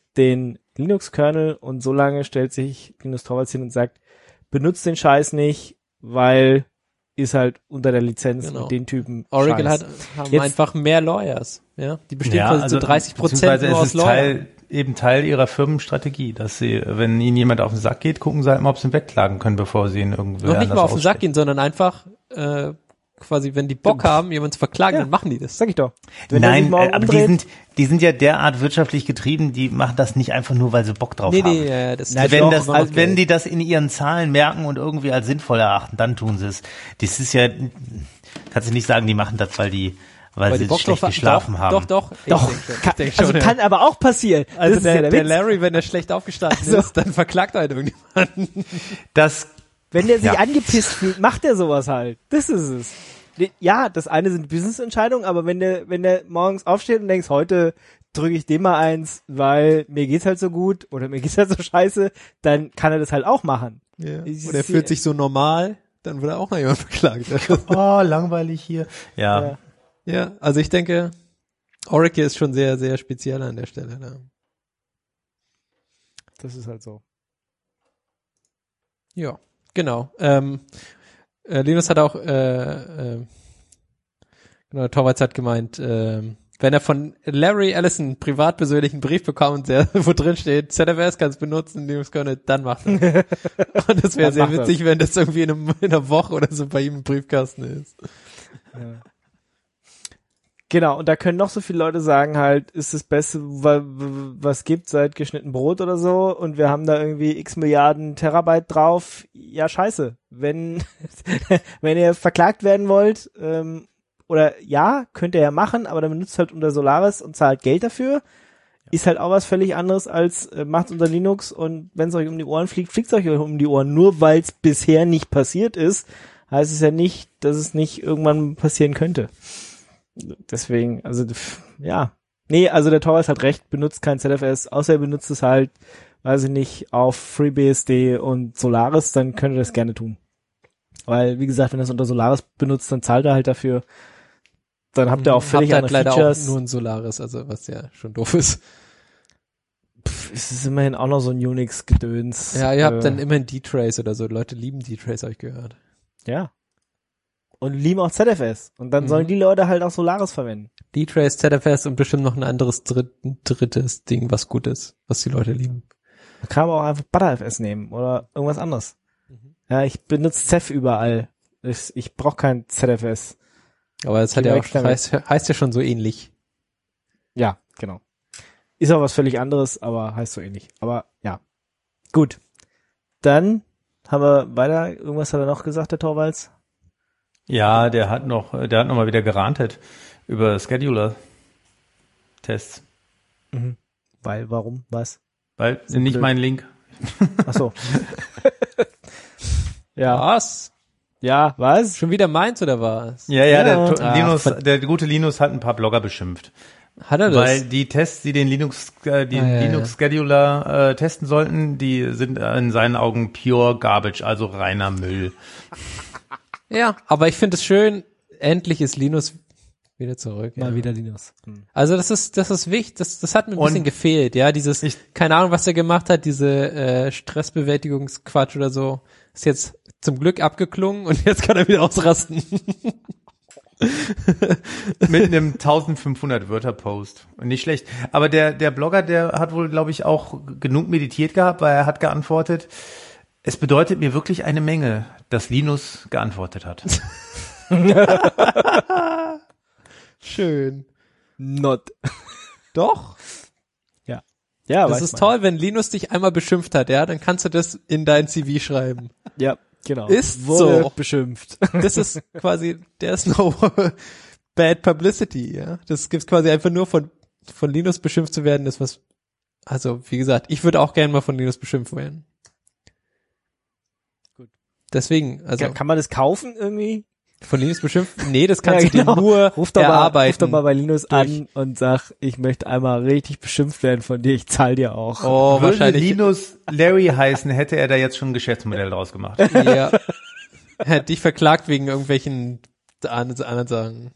den Linux-Kernel und solange stellt sich Linus Torvalds hin und sagt, benutzt den Scheiß nicht, weil ist halt unter der Lizenz Genau. und den Typen Oracle Scheiß. hat haben Jetzt- einfach mehr Lawyers. Ja, die bestehen Ja, quasi also, zu dreißig Prozent beziehungsweise nur es aus ist Lawyern. Teil, eben Teil ihrer Firmenstrategie, dass sie, wenn ihnen jemand auf den Sack geht, gucken sie halt mal, ob sie ihn wegklagen können, bevor sie ihn irgendwie Noch nicht anders mal auf den Sack ausstellen. gehen, sondern einfach äh, quasi, wenn die Bock haben, jemanden zu verklagen, Ja. dann machen die das. Sag ich doch. Wenn er sich Nein, morgen äh, aber die umdreht- sind, die sind ja derart wirtschaftlich getrieben, die machen das nicht einfach nur, weil sie Bock drauf Nee, haben. nee, äh, das Na, ist wenn auch das, immer noch also wenn Geld. die das in ihren Zahlen merken und irgendwie als sinnvoll erachten, dann tun sie es. Das ist ja, kannst du nicht sagen, die machen das, weil die, weil, Weil die sie Bock schlecht drauf- geschlafen doch, haben. Doch, doch. Ich Doch, denk schon, ich kann, denk schon, also ja. kann aber auch passieren. Also Das ist der, ja der, der Witz. Larry, wenn er schlecht aufgestanden Also- ist, dann verklagt er halt irgendjemanden. Das, Wenn der sich Ja. angepisst fühlt, macht er sowas halt. Das ist es. Ja, das eine sind Business-Entscheidungen, aber wenn der, wenn der morgens aufsteht und denkst, heute drücke ich dem mal eins, weil mir geht's halt so gut oder mir geht's halt so scheiße, dann kann er das halt auch machen. Ja. Ich- Und er fühlt sich so normal, dann wird er auch noch jemand verklagt. oh, langweilig hier. Ja. Ja. Ja, also ich denke, Oracle ist schon sehr, sehr speziell an der Stelle. Ne? Das ist halt so. Ja, genau. Ähm, äh, Linus hat auch, äh, äh, genau, der Torvalds hat gemeint, ähm, wenn er von Larry Ellison privat persönlichen Brief bekommt, der, wo drin steht, Z F S kannst benutzen, Linux Kernel, dann macht er. Und das wäre Dann sehr macht witzig, wenn das irgendwie in, einem, in einer Woche oder so bei ihm im Briefkasten ist. Ja. Genau, und da können noch so viele Leute sagen halt, ist das Beste, wa- wa- was gibt seit geschnitten Brot oder so und wir haben da irgendwie x Milliarden Terabyte drauf. Ja, scheiße. Wenn, wenn ihr verklagt werden wollt, ähm, oder ja, könnt ihr ja machen, aber dann benutzt halt unter Solaris und zahlt Geld dafür. Ist halt auch was völlig anderes als äh, macht unter Linux und wenn es euch um die Ohren fliegt, fliegt es euch um die Ohren. Nur weil es bisher nicht passiert ist, heißt es ja nicht, dass es nicht irgendwann passieren könnte. Deswegen, also pff, ja. Nee, also der Torvalds hat recht, benutzt kein Z F S, außer er benutzt es halt, weiß ich nicht, auf FreeBSD und Solaris, dann könnt ihr das gerne tun. Weil, wie gesagt, wenn er es unter Solaris benutzt, dann zahlt er halt dafür. Dann habt ihr auch völlig Habt andere halt leider Features. auch nur ein Solaris, also was ja schon doof ist. Pff, es ist immerhin auch noch so ein Unix-Gedöns. Ja, ihr habt Äh, dann immerhin D-Trace oder so. Leute lieben D-Trace, habe ich gehört. Ja. Und lieben auch Z F S. Und dann Mhm. sollen die Leute halt auch Solaris verwenden. D-Trace, Z F S und bestimmt noch ein anderes dritt, drittes Ding, was gut ist, was die Leute lieben. Man kann aber auch einfach ButterFS nehmen oder irgendwas anderes. Ja, ich benutze Ceph überall. Ich, ich brauche kein Z F S. Aber das hat Geh ja weg auch, damit. heißt, heißt ja schon so ähnlich. Ja, genau. Ist auch was völlig anderes, aber heißt so ähnlich. Aber ja. Gut. Dann haben wir weiter, irgendwas hat er noch gesagt, der Torvalds? Ja, der hat noch, der hat noch mal wieder gerantet über Scheduler-Tests. Weil, warum, was? Weil, nicht blöd. mein Link. Ach so. ja. Was? Ja, was? Schon wieder meins oder was? Ja, ja, Ja. der, Ach, Linus, ver- der gute Linus hat ein paar Blogger beschimpft. Hat er das? Weil die Tests, die den Linux, äh, die Ah, ja, Linux Scheduler äh, testen sollten, die sind in seinen Augen pure Garbage, also reiner Müll. ja, aber ich finde es schön, endlich ist Linus wieder zurück. Mal ja. wieder Linus. Hm. Also das ist, das ist wichtig, das, das hat mir ein Und bisschen gefehlt, ja, dieses, ich- keine Ahnung, was er gemacht hat, diese äh, Stressbewältigungsquatsch oder so, ist jetzt zum Glück abgeklungen und jetzt kann er wieder ausrasten. Mit einem eintausendfünfhundert Wörter Post. Und nicht schlecht. Aber der, der Blogger, der hat wohl, glaube ich, auch genug meditiert gehabt, weil er hat geantwortet, es bedeutet mir wirklich eine Menge, dass Linus geantwortet hat. Schön. Not. Doch. Ja, Das weiß ist man. toll, wenn Linus dich einmal beschimpft hat, ja, dann kannst du das in dein C V schreiben. Ja, genau. Ist Wurde so. beschimpft. Das ist quasi, there's no bad publicity, ja. Das gibt's quasi einfach nur von, von Linus beschimpft zu werden, ist was, also, wie gesagt, ich würde auch gerne mal von Linus beschimpft werden. Gut. Deswegen, also, Kann, kann man das kaufen irgendwie? von Linus beschimpft, nee, das kannst Ja, du genau. dir nur Ruf doch mal, erarbeiten. ruf doch mal bei Linus durch- an und sag, ich möchte einmal richtig beschimpft werden von dir, ich zahl dir auch. Oh, Würde wahrscheinlich, Linus Larry heißen, hätte er da jetzt schon ein Geschäftsmodell draus gemacht. ja. Hätte dich verklagt wegen irgendwelchen anderen Sachen.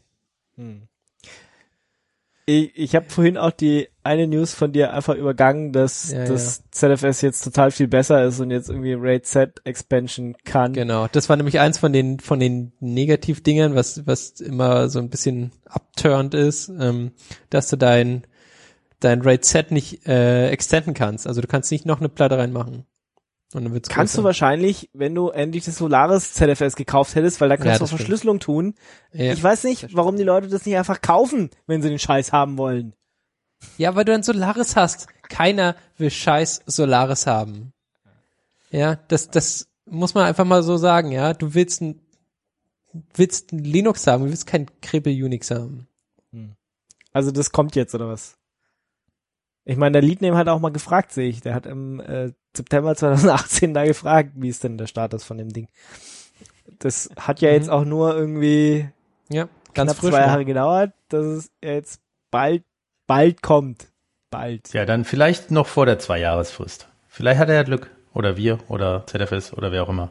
Ich, ich habe vorhin auch die eine News von dir einfach übergangen, dass Ja, das Z F S jetzt total viel besser ist und jetzt irgendwie RAID Z Expansion kann. Genau, das war nämlich eins von den von den Negativdingern, was was immer so ein bisschen upturned ist, ähm, dass du dein dein RAID Z nicht äh, extenden kannst. Also du kannst nicht noch eine Platte reinmachen. Und dann wird's Kannst du größer. wahrscheinlich, wenn du endlich das Solaris Z F S gekauft hättest, weil da kannst Ja, du auch das stimmt. Verschlüsselung tun. Ja. Ich weiß nicht, warum die Leute das nicht einfach kaufen, wenn sie den Scheiß haben wollen. Ja, weil du ein Solaris hast. Keiner will scheiß Solaris haben. Ja, das, das muss man einfach mal so sagen, ja. Du willst ein, willst Linux haben, du willst kein Kribbel Unix haben. Also das kommt jetzt, oder was? Ich meine, der Leadname hat auch mal gefragt, sehe ich. Der hat im äh, September zwanzig achtzehn da gefragt, wie ist denn der Status von dem Ding. Das hat ja Mhm. jetzt auch nur irgendwie Ja, ganz knapp frisch. zwei ne? Jahre gedauert, dass es jetzt bald, bald kommt. Bald. Ja, dann vielleicht noch vor der Zwei-Jahresfrist. Vielleicht hat er ja Glück. Oder wir oder Z F S oder wer auch immer.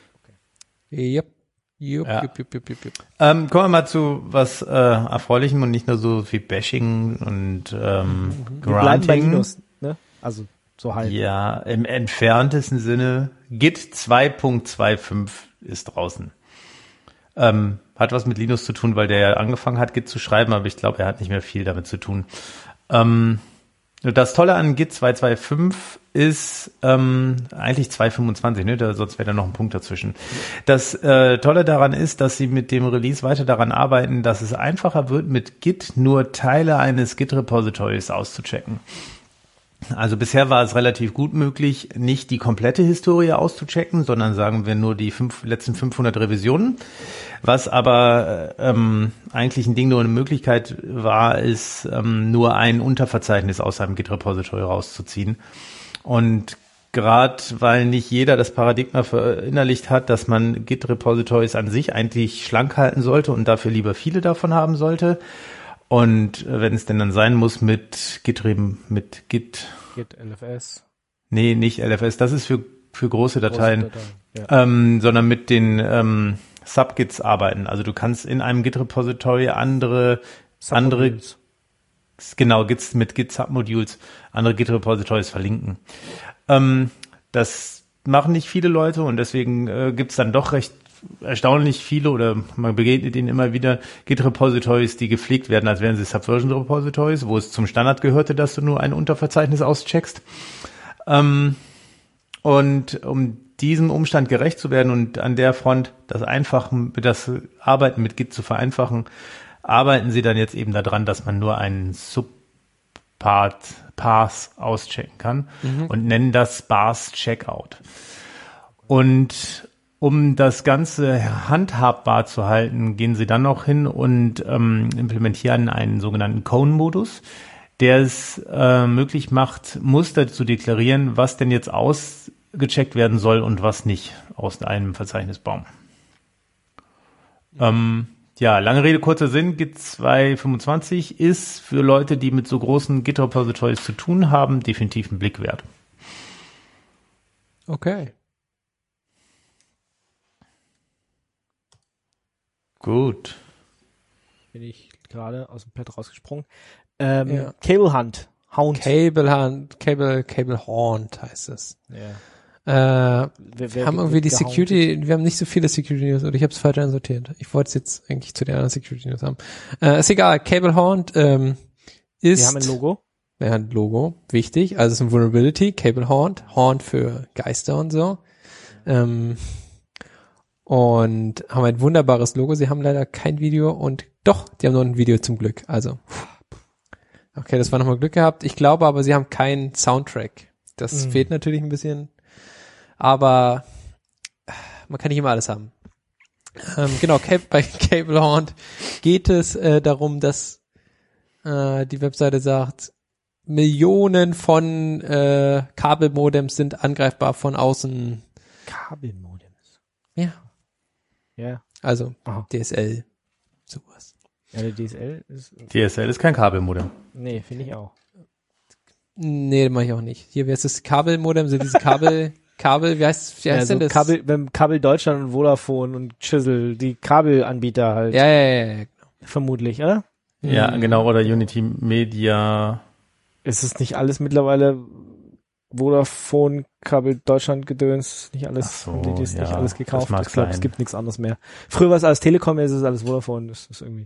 Yep. Jupp, Ja. jupp, jupp, jupp, jupp, jupp. Ähm, kommen wir mal zu was äh, Erfreulichem und nicht nur so wie Bashing und ähm, Wir bleiben bei Granting. Linux, ne? Also so halt. Ja, im entferntesten Sinne. Git zwei Punkt fünfundzwanzig ist draußen. Ähm, hat was mit Linus zu tun, weil der ja angefangen hat, Git zu schreiben, aber ich glaube, er hat nicht mehr viel damit zu tun. Ähm, das Tolle an Git zwei Punkt fünfundzwanzig ist ähm, eigentlich zwei Punkt fünfundzwanzig, ne? Da, sonst wäre da noch ein Punkt dazwischen. Das äh, Tolle daran ist, dass sie mit dem Release weiter daran arbeiten, dass es einfacher wird, mit Git nur Teile eines Git-Repositories auszuchecken. Also bisher war es relativ gut möglich, nicht die komplette Historie auszuchecken, sondern sagen wir nur die fünf, letzten fünfhundert Revisionen. Was aber ähm, eigentlich ein Ding nur eine Möglichkeit war, ist ähm, nur ein Unterverzeichnis aus einem Git-Repository rauszuziehen. Und gerade weil nicht jeder das Paradigma verinnerlicht hat, dass man Git-Repositories an sich eigentlich schlank halten sollte und dafür lieber viele davon haben sollte. Und wenn es denn dann sein muss mit Git, mit Git, Git L F S. nee, nicht L F S, das ist für für große Dateien, Große Dateien, ja. ähm, sondern mit den ähm, Subgits arbeiten. Also du kannst in einem Git-Repository andere andere Submodules. genau Gits mit Git Submodules andere Git-Repositories verlinken. Ähm, das machen nicht viele Leute und deswegen äh, gibt's dann doch recht erstaunlich viele oder man begegnet ihnen immer wieder Git-Repositories, die gepflegt werden, als wären sie Subversion-Repositories, wo es zum Standard gehörte, dass du nur ein Unterverzeichnis auscheckst. Ähm, und um diesem Umstand gerecht zu werden und an der Front das Einfachen, das Arbeiten mit Git zu vereinfachen, arbeiten sie dann jetzt eben daran, dass man nur einen Subpart Path auschecken kann mhm. und nennen das Sparse Checkout. Und um das Ganze handhabbar zu halten, gehen sie dann noch hin und ähm, implementieren einen sogenannten Cone-Modus, der es äh, möglich macht, Muster zu deklarieren, was denn jetzt ausgecheckt werden soll und was nicht aus einem Verzeichnisbaum. Ähm, ja, lange Rede, kurzer Sinn, Git zwei Punkt fünfundzwanzig ist für Leute, die mit so großen Git-Repositories zu tun haben, definitiv ein Blick wert. Okay. Gut. Bin ich gerade aus dem Pad rausgesprungen. Ähm, Ja. Cable Hunt. Hound. Cable Hunt, Cable, Cable Haunt heißt es. ja. Äh, Wer, wir wer haben irgendwie wird die gehoundet? Security, wir haben nicht so viele Security News oder ich habe es falsch einsortiert. Ich wollte es jetzt eigentlich zu den anderen Security News haben. Äh, ist egal, Cable Haunt ähm, ist Wir haben ein Logo. ja, ein Logo, wichtig. Also es ist ein Vulnerability, Cable Haunt, Haunt für Geister und so. Ähm, und haben ein wunderbares Logo. Sie haben leider kein Video und doch, die haben noch ein Video zum Glück. Also, okay, das war nochmal Glück gehabt. Ich glaube aber, sie haben keinen Soundtrack. Das Mhm. fehlt natürlich ein bisschen. Aber man kann nicht immer alles haben. Ähm, genau, Cab- bei Cable Haunt geht es äh, darum, dass äh, die Webseite sagt, Millionen von äh, Kabelmodems sind angreifbar von außen. Kabelmodems. Ja. Ja. Also Aha. D S L, sowas. Ja, der D S L ist, D S L ist kein Kabelmodem. nee, finde ich auch. Nee, mache ich auch nicht. Hier wäre es das Kabelmodem, so diese Kabel, Kabel, wie heißt, wie Ja, heißt so denn das? Kabel, wenn Kabel Deutschland und Vodafone und Chisel, die Kabelanbieter halt. Ja, ja, ja, ja. Vermutlich, oder? Ja, Mhm. genau, oder Unity Media. Ist es nicht alles mittlerweile Vodafone, Kabel Deutschland Gedöns, nicht alles, Ach so, haben die das ja, nicht alles das gekauft? mag Ich glaube, es sein. gibt nichts anderes mehr. Früher war es alles Telekom, jetzt ist es alles Vodafone, das ist irgendwie,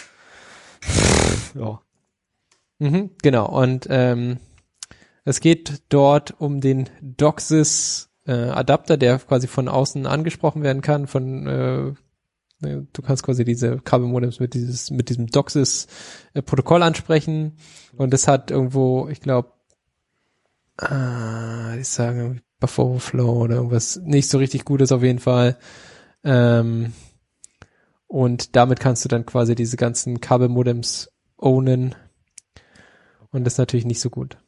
ja. Mhm, genau. Und ähm, es geht dort um den DOCSIS äh, Adapter, der quasi von außen angesprochen werden kann. Von äh, du kannst quasi diese Kabelmodems mit dieses mit diesem DOCSIS äh, Protokoll ansprechen. Und das hat irgendwo, ich glaube, äh, ich sage Buffer Overflow oder irgendwas nicht so richtig Gutes auf jeden Fall. Ähm, Und damit kannst du dann quasi diese ganzen Kabelmodems ownen. Und das ist natürlich nicht so gut.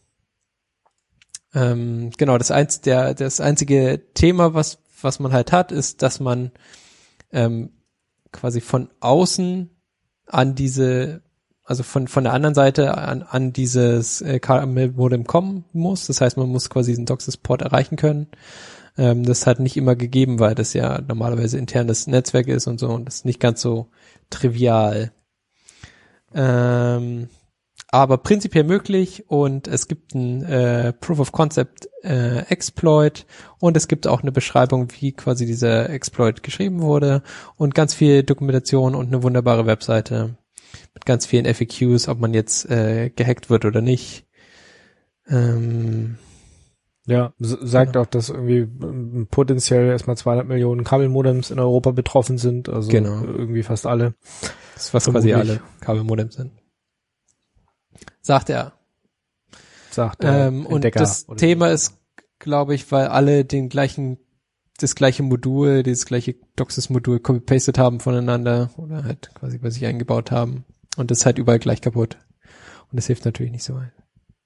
Ähm, genau, das, eins, der, das einzige Thema, was, was man halt hat, ist, dass man ähm, quasi von außen an diese, also von, von der anderen Seite an, an dieses äh, Kabelmodem kommen muss. Das heißt, man muss quasi diesen DOCSIS-Port erreichen können. Ähm, das ist halt nicht immer gegeben, weil das ja normalerweise internes Netzwerk ist und so, und das ist nicht ganz so trivial. Ähm, aber prinzipiell möglich, und es gibt ein äh, Proof of Concept äh, Exploit, und es gibt auch eine Beschreibung, wie quasi dieser Exploit geschrieben wurde, und ganz viel Dokumentation und eine wunderbare Webseite mit ganz vielen F A Qs, ob man jetzt äh, gehackt wird oder nicht. Ähm, Ja, s- sagt Genau. auch, dass irgendwie ähm, potenziell erstmal zweihundert Millionen Kabelmodems in Europa betroffen sind, also Genau. irgendwie fast alle. das ist was quasi Vermutlich. alle Kabelmodems sind. Sagt er. Sagt der Ähm, und Entdecker das oder Thema so. ist, glaube ich, weil alle den gleichen, das gleiche Modul, dieses gleiche DOCSIS-Modul copy-pasted haben voneinander oder halt quasi bei sich eingebaut haben. Und das ist halt überall gleich kaputt. Und das hilft natürlich nicht so weit.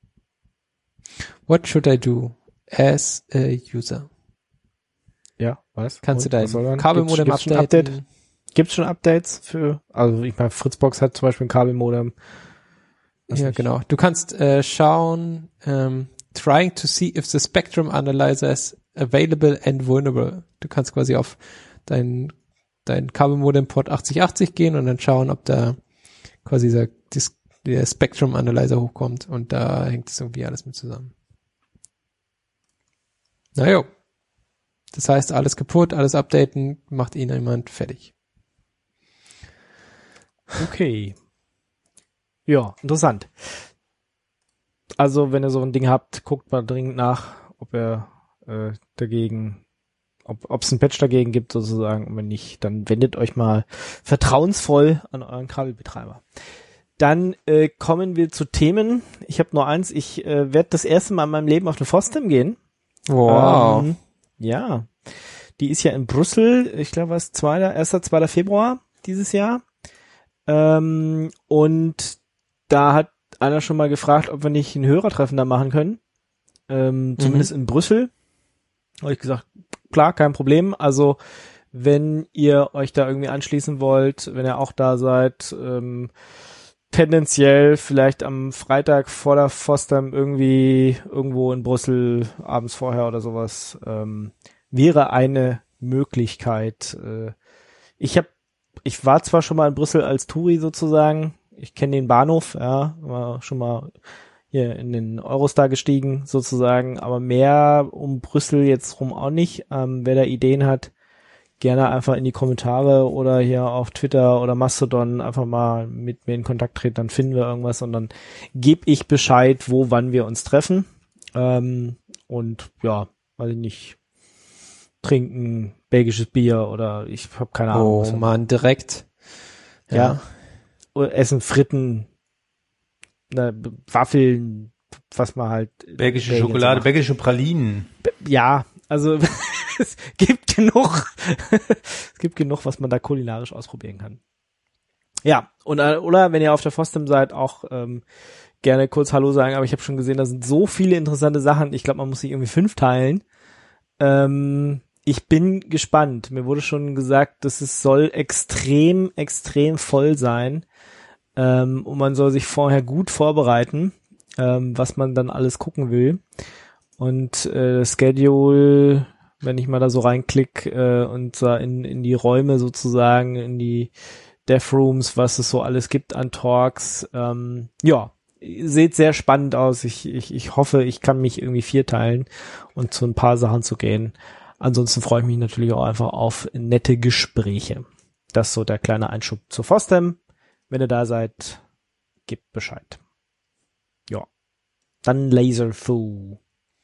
What should I do as a user? Ja, was? Kannst Und, du was soll dein man? Kabelmodem Gibt's- gibt's schon ein updaten? Update? Gibt's schon Updates für, also ich meine, Fritzbox hat zum Beispiel ein Kabelmodem. Weiß Ja, nicht. genau. Du kannst äh, schauen, ähm, trying to see if the spectrum analyzer is available and vulnerable. Du kannst quasi auf dein, dein Kabelmodem Port achtzig achtzig gehen und dann schauen, ob da quasi dieser, dis, der Spectrum Analyzer hochkommt, und da hängt es irgendwie alles mit zusammen. Na jo. Das heißt, alles kaputt, alles updaten, macht ihn jemand fertig. Okay. Ja, interessant. Also, wenn ihr so ein Ding habt, guckt mal dringend nach, ob er äh, dagegen, ob es ein Patch dagegen gibt sozusagen. Und wenn nicht, dann wendet euch mal vertrauensvoll an euren Kabelbetreiber. Dann äh, kommen wir zu Themen. Ich habe nur eins. Ich äh, werde das erste Mal in meinem Leben auf eine FOSDEM gehen. Wow. Ähm, ja, die ist ja in Brüssel. Ich glaube, was zweiter, erster, zweiter Februar dieses Jahr. Ähm, und da hat einer schon mal gefragt, ob wir nicht ein Hörertreffen da machen können. Ähm, Mhm. Zumindest in Brüssel. Habe ich gesagt, klar, kein Problem. Also wenn ihr euch da irgendwie anschließen wollt, wenn ihr auch da seid, ähm, tendenziell vielleicht am Freitag vor der FOSDEM irgendwie irgendwo in Brüssel abends vorher oder sowas, ähm, wäre eine Möglichkeit. Äh, ich habe, ich war zwar schon mal in Brüssel als Touri sozusagen, ich kenne den Bahnhof, ja, war schon mal hier in den Eurostar gestiegen sozusagen, aber mehr um Brüssel jetzt rum auch nicht. Ähm, wer da Ideen hat, gerne einfach in die Kommentare oder hier auf Twitter oder Mastodon einfach mal mit mir in Kontakt treten, dann finden wir irgendwas und dann gebe ich Bescheid, wo, wann wir uns treffen. Ähm, und ja, weiß ich nicht, trinken belgisches Bier oder ich habe keine Ahnung. Oh was wir- man, direkt. Ja. Oder essen Fritten, ne, Waffeln, was man halt. Belgische Belgien so Schokolade, macht. belgische Pralinen. Ja, also es gibt genug, es gibt genug, was man da kulinarisch ausprobieren kann. Ja, und äh, oder wenn ihr auf der FOSDEM seid, auch ähm, gerne kurz Hallo sagen, aber ich habe schon gesehen, da sind so viele interessante Sachen, ich glaube, man muss sich irgendwie fünf teilen. Ähm, ich bin gespannt. Mir wurde schon gesagt, dass es soll extrem, extrem voll sein. Ähm, und man soll sich vorher gut vorbereiten, ähm, was man dann alles gucken will. Und äh, Schedule, wenn ich mal da so reinklick äh, und da in, in die Räume sozusagen, in die Dev Rooms, was es so alles gibt an Talks, ähm, ja, sieht sehr spannend aus. Ich, ich, ich hoffe, ich kann mich irgendwie vierteilen und zu ein paar Sachen zu gehen. Ansonsten freue ich mich natürlich auch einfach auf nette Gespräche. Das ist so der kleine Einschub zur FOSDEM. Wenn ihr da seid, gebt Bescheid. Ja. Dann Laserfu.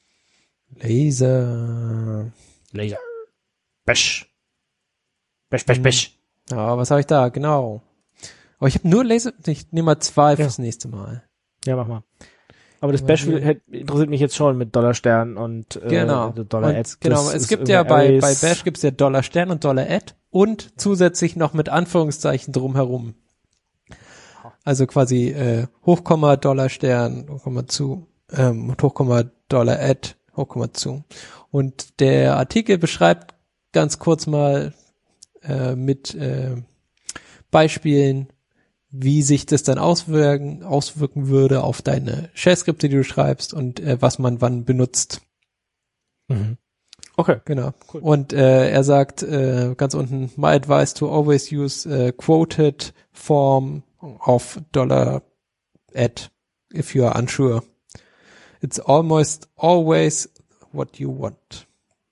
Laser. Laser. Bash. Bash, bash, bash. Ja, was habe ich da? Genau. Aber ich habe nur Laser. Ich nehme mal zwei Ja. fürs nächste Mal. Ja, mach mal. Aber das Bash will, interessiert mich jetzt schon mit Dollarstern und äh, genau. Dollar Und Add. Genau, es gibt ja bei, bei Bash gibt's ja Dollarstern und Dollar Add und zusätzlich noch mit Anführungszeichen drumherum. Also quasi äh, Hochkomma Dollarstern, Hochkomma zu, ähm, und Hochkomma Dollar Add, Hochkomma zu. Und der Artikel beschreibt ganz kurz mal äh, mit äh, Beispielen, wie sich das dann auswirken, auswirken würde auf deine Shell-Skripte, die du schreibst und äh, was man wann benutzt. Mhm. Okay. Genau. Cool. Und äh, er sagt äh, ganz unten, my advice to always use a quoted form of dollar add if you are unsure. It's almost always what you want.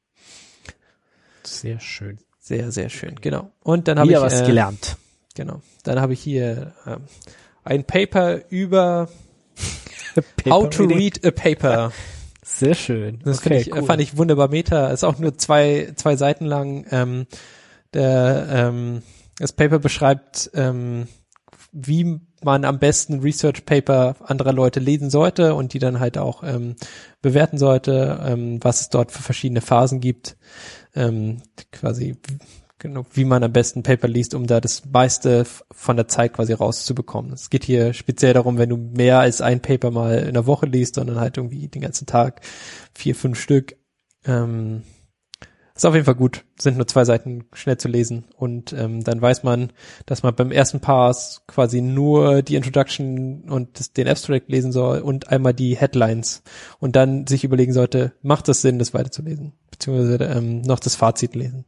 Sehr schön. Sehr, sehr schön, genau. Und dann habe ich Wieder was äh, gelernt. Genau. Dann habe ich hier äh, ein Paper über How to read a paper. Sehr schön. Das okay, finde ich, cool. fand ich wunderbar Meta. Ist auch nur zwei, zwei Seiten lang. Ähm, der, ähm, das Paper beschreibt, ähm, wie man am besten Research Paper anderer Leute lesen sollte und die dann halt auch ähm, bewerten sollte, ähm, was es dort für verschiedene Phasen gibt. Ähm, quasi, genau, wie man am besten Paper liest, um da das meiste von der Zeit quasi rauszubekommen. Es geht hier speziell darum, wenn du mehr als ein Paper mal in der Woche liest, sondern halt irgendwie den ganzen Tag vier, fünf Stück. Ähm, ist auf jeden Fall gut. Sind nur zwei Seiten schnell zu lesen und ähm, dann weiß man, dass man beim ersten Pass quasi nur die Introduction und das, den Abstract lesen soll und einmal die Headlines und dann sich überlegen sollte, macht das Sinn, das weiterzulesen, beziehungsweise ähm, noch das Fazit lesen.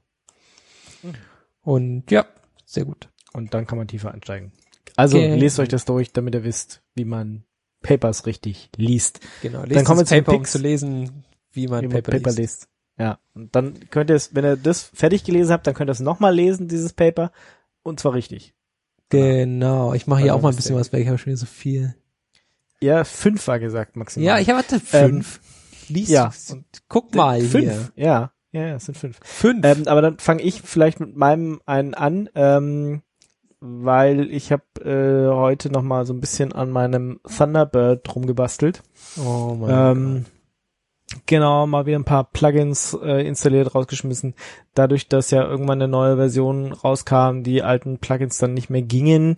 Und ja, sehr gut. Und dann kann man tiefer einsteigen. Also Okay. lest euch das durch, damit ihr wisst, wie man Papers richtig liest. Genau, Dann lest kommen das wir zu Paper, um Picks. zu lesen, wie man Wie man Paper, Paper liest. liest. Ja. Und dann könnt ihr es, wenn ihr das fertig gelesen habt, dann könnt ihr es nochmal lesen, dieses Paper. Und zwar richtig. Genau, ich mache hier Also auch mal ein wisst bisschen ihr. was weg, ich habe schon wieder so viel. Ja, fünf war gesagt maximal. Ja, ich hatte fünf. Lies, ja. guck mal fünf. hier. Ja, ja, ja, es sind fünf. Fünf. Ähm, aber dann fange ich vielleicht mit meinem einen an, ähm, weil ich habe äh, heute noch mal so ein bisschen an meinem Thunderbird rumgebastelt. oh mein Ähm, genau, mal wieder ein paar Plugins äh, installiert, rausgeschmissen. Dadurch, dass ja irgendwann eine neue Version rauskam, die alten Plugins dann nicht mehr gingen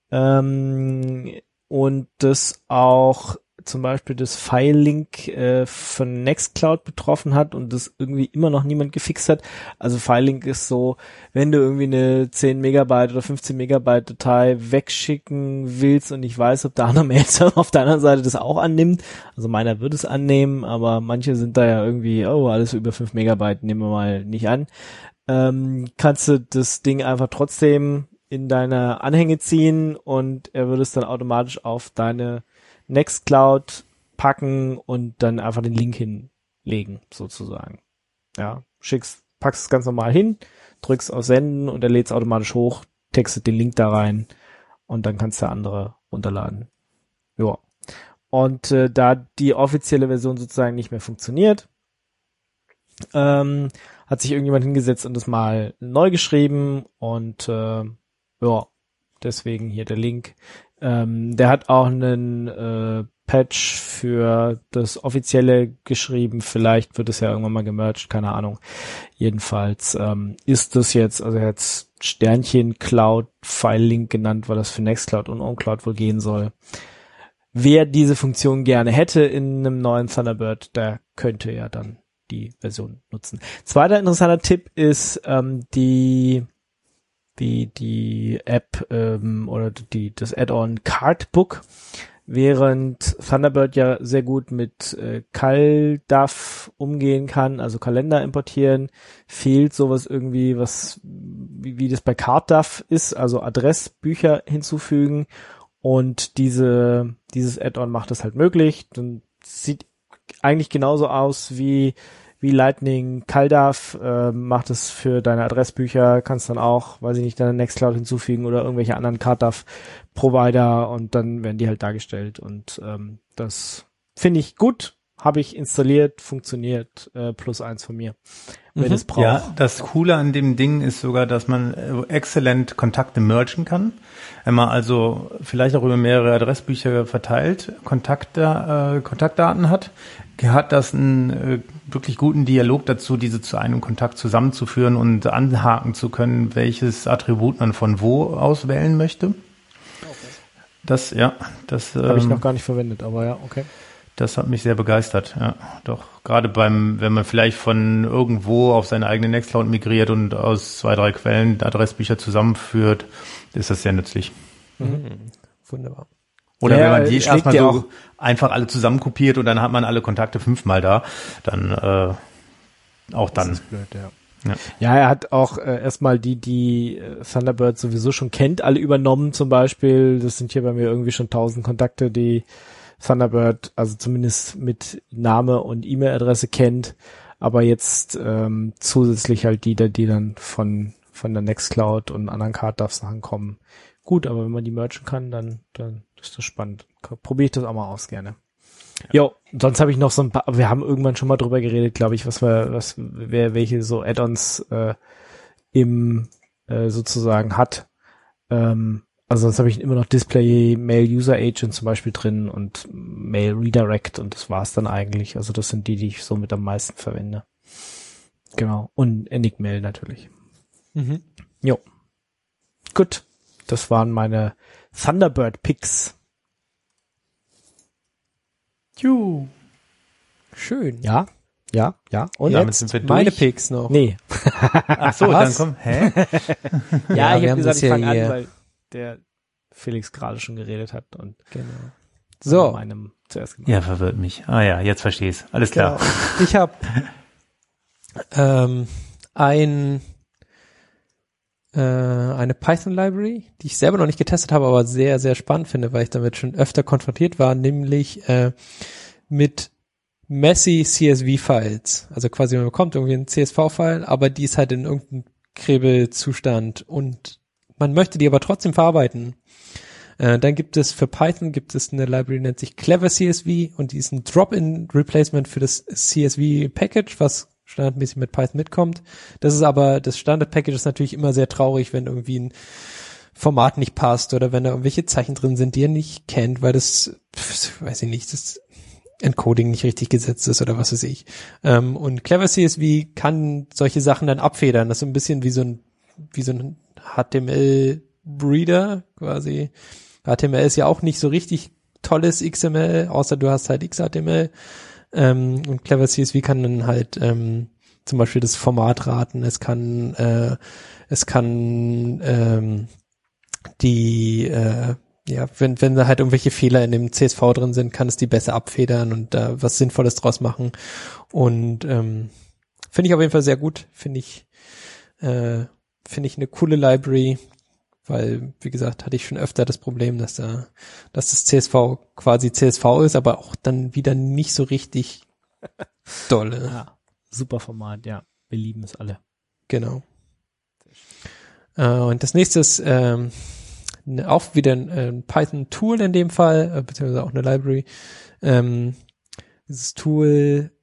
ähm, und das auch zum Beispiel das File-Link äh, von Nextcloud betroffen hat und das irgendwie immer noch niemand gefixt hat. Also File-Link ist so, wenn du irgendwie eine zehn Megabyte oder fünfzehn Megabyte Datei wegschicken willst und ich weiß, ob der andere Mail-Server auf der anderen Seite das auch annimmt. Also meiner würde es annehmen, aber manche sind da ja irgendwie, oh, alles über fünf Megabyte nehmen wir mal nicht an. Ähm, kannst du das Ding einfach trotzdem in deine Anhänge ziehen und er würde es dann automatisch auf deine Nextcloud packen und dann einfach den Link hinlegen, sozusagen. Ja, schickst, packst es ganz normal hin, drückst auf Senden und er lädt es automatisch hoch, textet den Link da rein und dann kannst du andere runterladen. Ja. Und äh, da die offizielle Version sozusagen nicht mehr funktioniert, ähm, hat sich irgendjemand hingesetzt und das mal neu geschrieben und äh, ja, deswegen hier der Link. Ähm, der hat auch einen äh, Patch für das Offizielle geschrieben. Vielleicht wird es ja irgendwann mal gemerged, keine Ahnung. Jedenfalls ähm, ist das jetzt, also er hat Sternchen Cloud File Link genannt, weil das für Nextcloud und OnCloud wohl gehen soll. Wer diese Funktion gerne hätte in einem neuen Thunderbird, der könnte ja dann die Version nutzen. Zweiter interessanter Tipp ist ähm, die die die App ähm, oder die das Add-on Cardbook, während Thunderbird ja sehr gut mit äh, CalDAV umgehen kann, also Kalender importieren, fehlt sowas irgendwie, was wie, wie das bei CardDAV ist, also Adressbücher hinzufügen und diese dieses Add-on macht das halt möglich. Dann sieht eigentlich genauso aus wie wie Lightning CalDAV, äh, macht es für deine Adressbücher, kannst dann auch, weiß ich nicht, deine Nextcloud hinzufügen oder irgendwelche anderen CardDAV-Provider und dann werden die halt dargestellt und ähm, das finde ich gut, habe ich installiert, funktioniert, äh, plus eins von mir, wenn Mhm. es braucht. Ja, das Coole an dem Ding ist sogar, dass man äh, exzellent Kontakte mergen kann. Wenn man also vielleicht auch über mehrere Adressbücher verteilt Kontakte, äh, Kontaktdaten hat, hat das einen äh, wirklich guten Dialog dazu, diese zu einem Kontakt zusammenzuführen und anhaken zu können, welches Attribut man von wo auswählen möchte. Das, ja, das Habe ich ähm, noch gar nicht verwendet, aber ja, okay. Das hat mich sehr begeistert, ja, doch. Gerade beim, wenn man vielleicht von irgendwo auf seine eigene Nextcloud migriert und aus zwei, drei Quellen Adressbücher zusammenführt, ist das sehr nützlich. Mhm. Wunderbar. Oder Ja, wenn man die schlägt erstmal dir so auch- einfach alle zusammenkopiert und dann hat man alle Kontakte fünfmal da, dann äh, auch dann. Das ist blöd, ja. Ja. Ja, er hat auch äh, erstmal die, die äh, Thunderbird sowieso schon kennt, alle übernommen zum Beispiel. Das sind hier bei mir irgendwie schon tausend Kontakte, die Thunderbird, also zumindest mit Name und E-Mail-Adresse kennt, aber jetzt ähm, zusätzlich halt die, die dann von von der Nextcloud und anderen Card-Sachen kommen. Gut, aber wenn man die mergen kann, dann dann ist das spannend. Probiere ich das auch mal aus gerne. Jo, sonst habe ich noch so ein paar, wir haben irgendwann schon mal drüber geredet, glaube ich, was wir, was wer welche so Add-ons äh, im äh, sozusagen hat. Ähm, also sonst habe ich immer noch Display Mail User Agent zum Beispiel drin und Mail Redirect und das war's dann eigentlich. Also das sind die, die ich somit am meisten verwende. Genau. Und Enigmail natürlich. Mhm. Jo. Gut. Das waren meine Thunderbird Picks. Juhu. Schön. Ja, ja, ja. Und Damit jetzt sind wir meine durch. Picks noch. nee. Ach so, Was? dann komm, hä? Ja, Ja, ich wir habe haben gesagt, das ich ja fange an, hier- weil der Felix gerade schon geredet hat und Genau. so So. meinem zuerst gemacht. Ja, verwirrt mich. Ah ja, jetzt verstehe ich's. Alles klar. Genau. Ich habe ähm, ein äh, eine Python-Library, die ich selber noch nicht getestet habe, aber sehr, sehr spannend finde, weil ich damit schon öfter konfrontiert war, nämlich äh, mit messy C S V-Files. Also quasi man bekommt irgendwie ein C S V-File, aber die ist halt in irgendeinem Krebelzustand und man möchte die aber trotzdem verarbeiten. Äh, dann gibt es für Python gibt es eine Library, die nennt sich Clever C S V und die ist ein Drop-in-Replacement für das C S V-Package, was standardmäßig mit Python mitkommt. Das ist aber, das Standard-Package ist natürlich immer sehr traurig, wenn irgendwie ein Format nicht passt oder wenn da irgendwelche Zeichen drin sind, die ihr nicht kennt, weil das, pf, weiß ich nicht, das Encoding nicht richtig gesetzt ist oder was weiß ich. Ähm, und Clever C S V kann solche Sachen dann abfedern. Das ist so ein bisschen wie so ein, wie so ein H T M L-Reader quasi. H T M L ist ja auch nicht so richtig tolles X M L, außer du hast halt X H T M L. Ähm, und Clever C S V kann dann halt ähm, zum Beispiel das Format raten. Es kann, äh, es kann ähm, die, äh, ja, wenn wenn da halt irgendwelche Fehler in dem C S V drin sind, kann es die besser abfedern und da was Sinnvolles draus machen. Und ähm, finde ich auf jeden Fall sehr gut. Finde ich, äh, finde ich eine coole Library. Weil, wie gesagt, hatte ich schon öfter das Problem, dass da, dass das C S V quasi C S V ist, aber auch dann wieder nicht so richtig dolle. Ja, super Format, ja. Wir lieben es alle. Genau. Äh, und das nächste ist ähm, ne, auch wieder ein, ein Python-Tool in dem Fall, äh, beziehungsweise auch eine Library. Ähm, dieses Tool,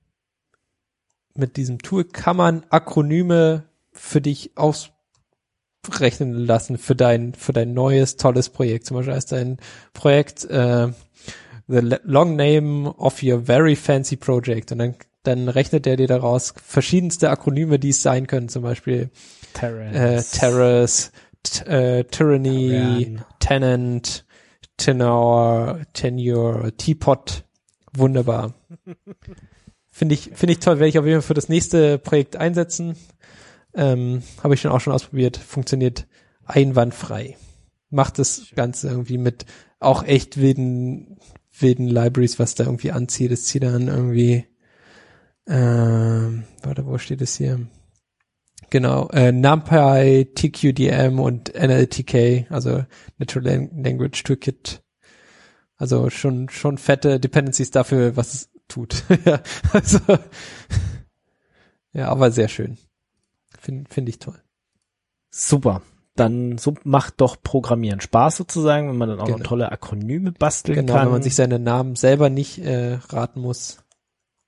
mit diesem Tool kann man Akronyme für dich aus rechnen lassen für dein für dein neues tolles Projekt. Zum Beispiel heißt dein Projekt äh, the long name of your very fancy project und dann dann rechnet er dir daraus verschiedenste Akronyme, die es sein können. Zum Beispiel äh, Terrace, t- äh, Tyranny, Tyrann. Tenant, Tenor, Tenure, Teapot. Wunderbar. Finde ich finde ich toll. Werde ich auf jeden Fall für das nächste Projekt einsetzen. Ähm, habe ich schon auch schon ausprobiert, funktioniert einwandfrei. Macht das Ganze irgendwie mit auch echt wilden, wilden Libraries, was da irgendwie anzieht. Es zieht dann irgendwie, ähm, warte, wo steht es hier? Genau, äh, NumPy, T Q D M und N L T K, also Natural Language Toolkit. Also schon, schon fette Dependencies dafür, was es tut. Ja, also, ja, aber sehr schön. Finde find ich toll. Super. Dann so macht doch Programmieren Spaß sozusagen, wenn man dann auch Genau. noch tolle Akronyme basteln Genau, kann. wenn man sich seine Namen selber nicht äh, raten muss.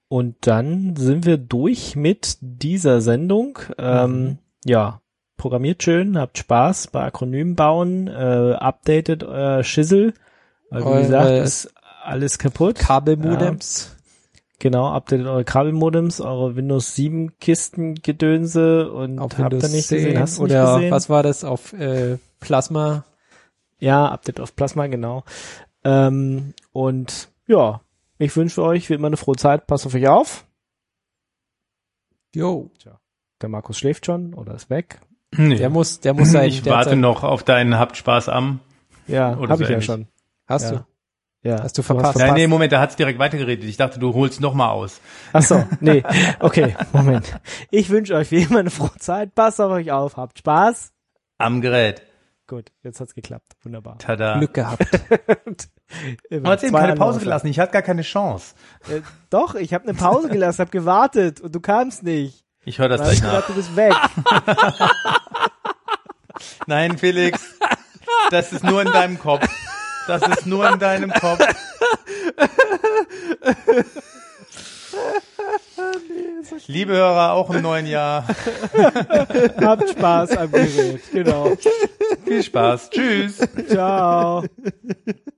Und dann sind wir durch mit dieser Sendung. Ähm, Mhm. Ja, programmiert schön, habt Spaß bei Akronymen bauen, äh, updatet euer Schissel, weil wie Eure gesagt, ist alles kaputt. Kabelmodems. Ja, genau, updatet eure Kabelmodems, eure Windows sieben Kistengedönse und Auf habt ihr Windows nicht gesehen, zehn hast du oder nicht gesehen? was war das auf äh, Plasma? Ja, Update auf Plasma, genau. Ähm, und ja, ich wünsche euch wie immer eine frohe Zeit, passt auf euch auf. Jo, Der Markus schläft schon oder ist weg. Nee. der muss, der muss sein. ich der hat warte sein- noch auf deinen Habt Spaß am. Ja, Oder habe so ich ja ähnlich. schon. Hast Ja. du? Ja. Hast du verpasst? Nein, nee, Moment, da hat's direkt weitergeredet. Ich dachte, du holst noch mal aus. Ach so, nee, okay, Moment. Ich wünsche euch wie immer eine frohe Zeit, passt auf euch auf, habt Spaß. Am Gerät. Gut, jetzt hat's geklappt, wunderbar. Tada. Glück gehabt. Du Du hast eben keine Pause gelassen. Ich hatte gar keine Chance. Äh, doch, ich habe eine Pause gelassen, habe gewartet und du kamst nicht. Ich höre das Dann hab ich gleich nach. gedacht, du bist weg. Nein, Felix, das ist nur in deinem Kopf. Das ist nur in deinem Kopf. Liebe Hörer, auch im neuen Jahr. Habt Spaß am Gerät, genau. Viel Spaß. Tschüss. Ciao.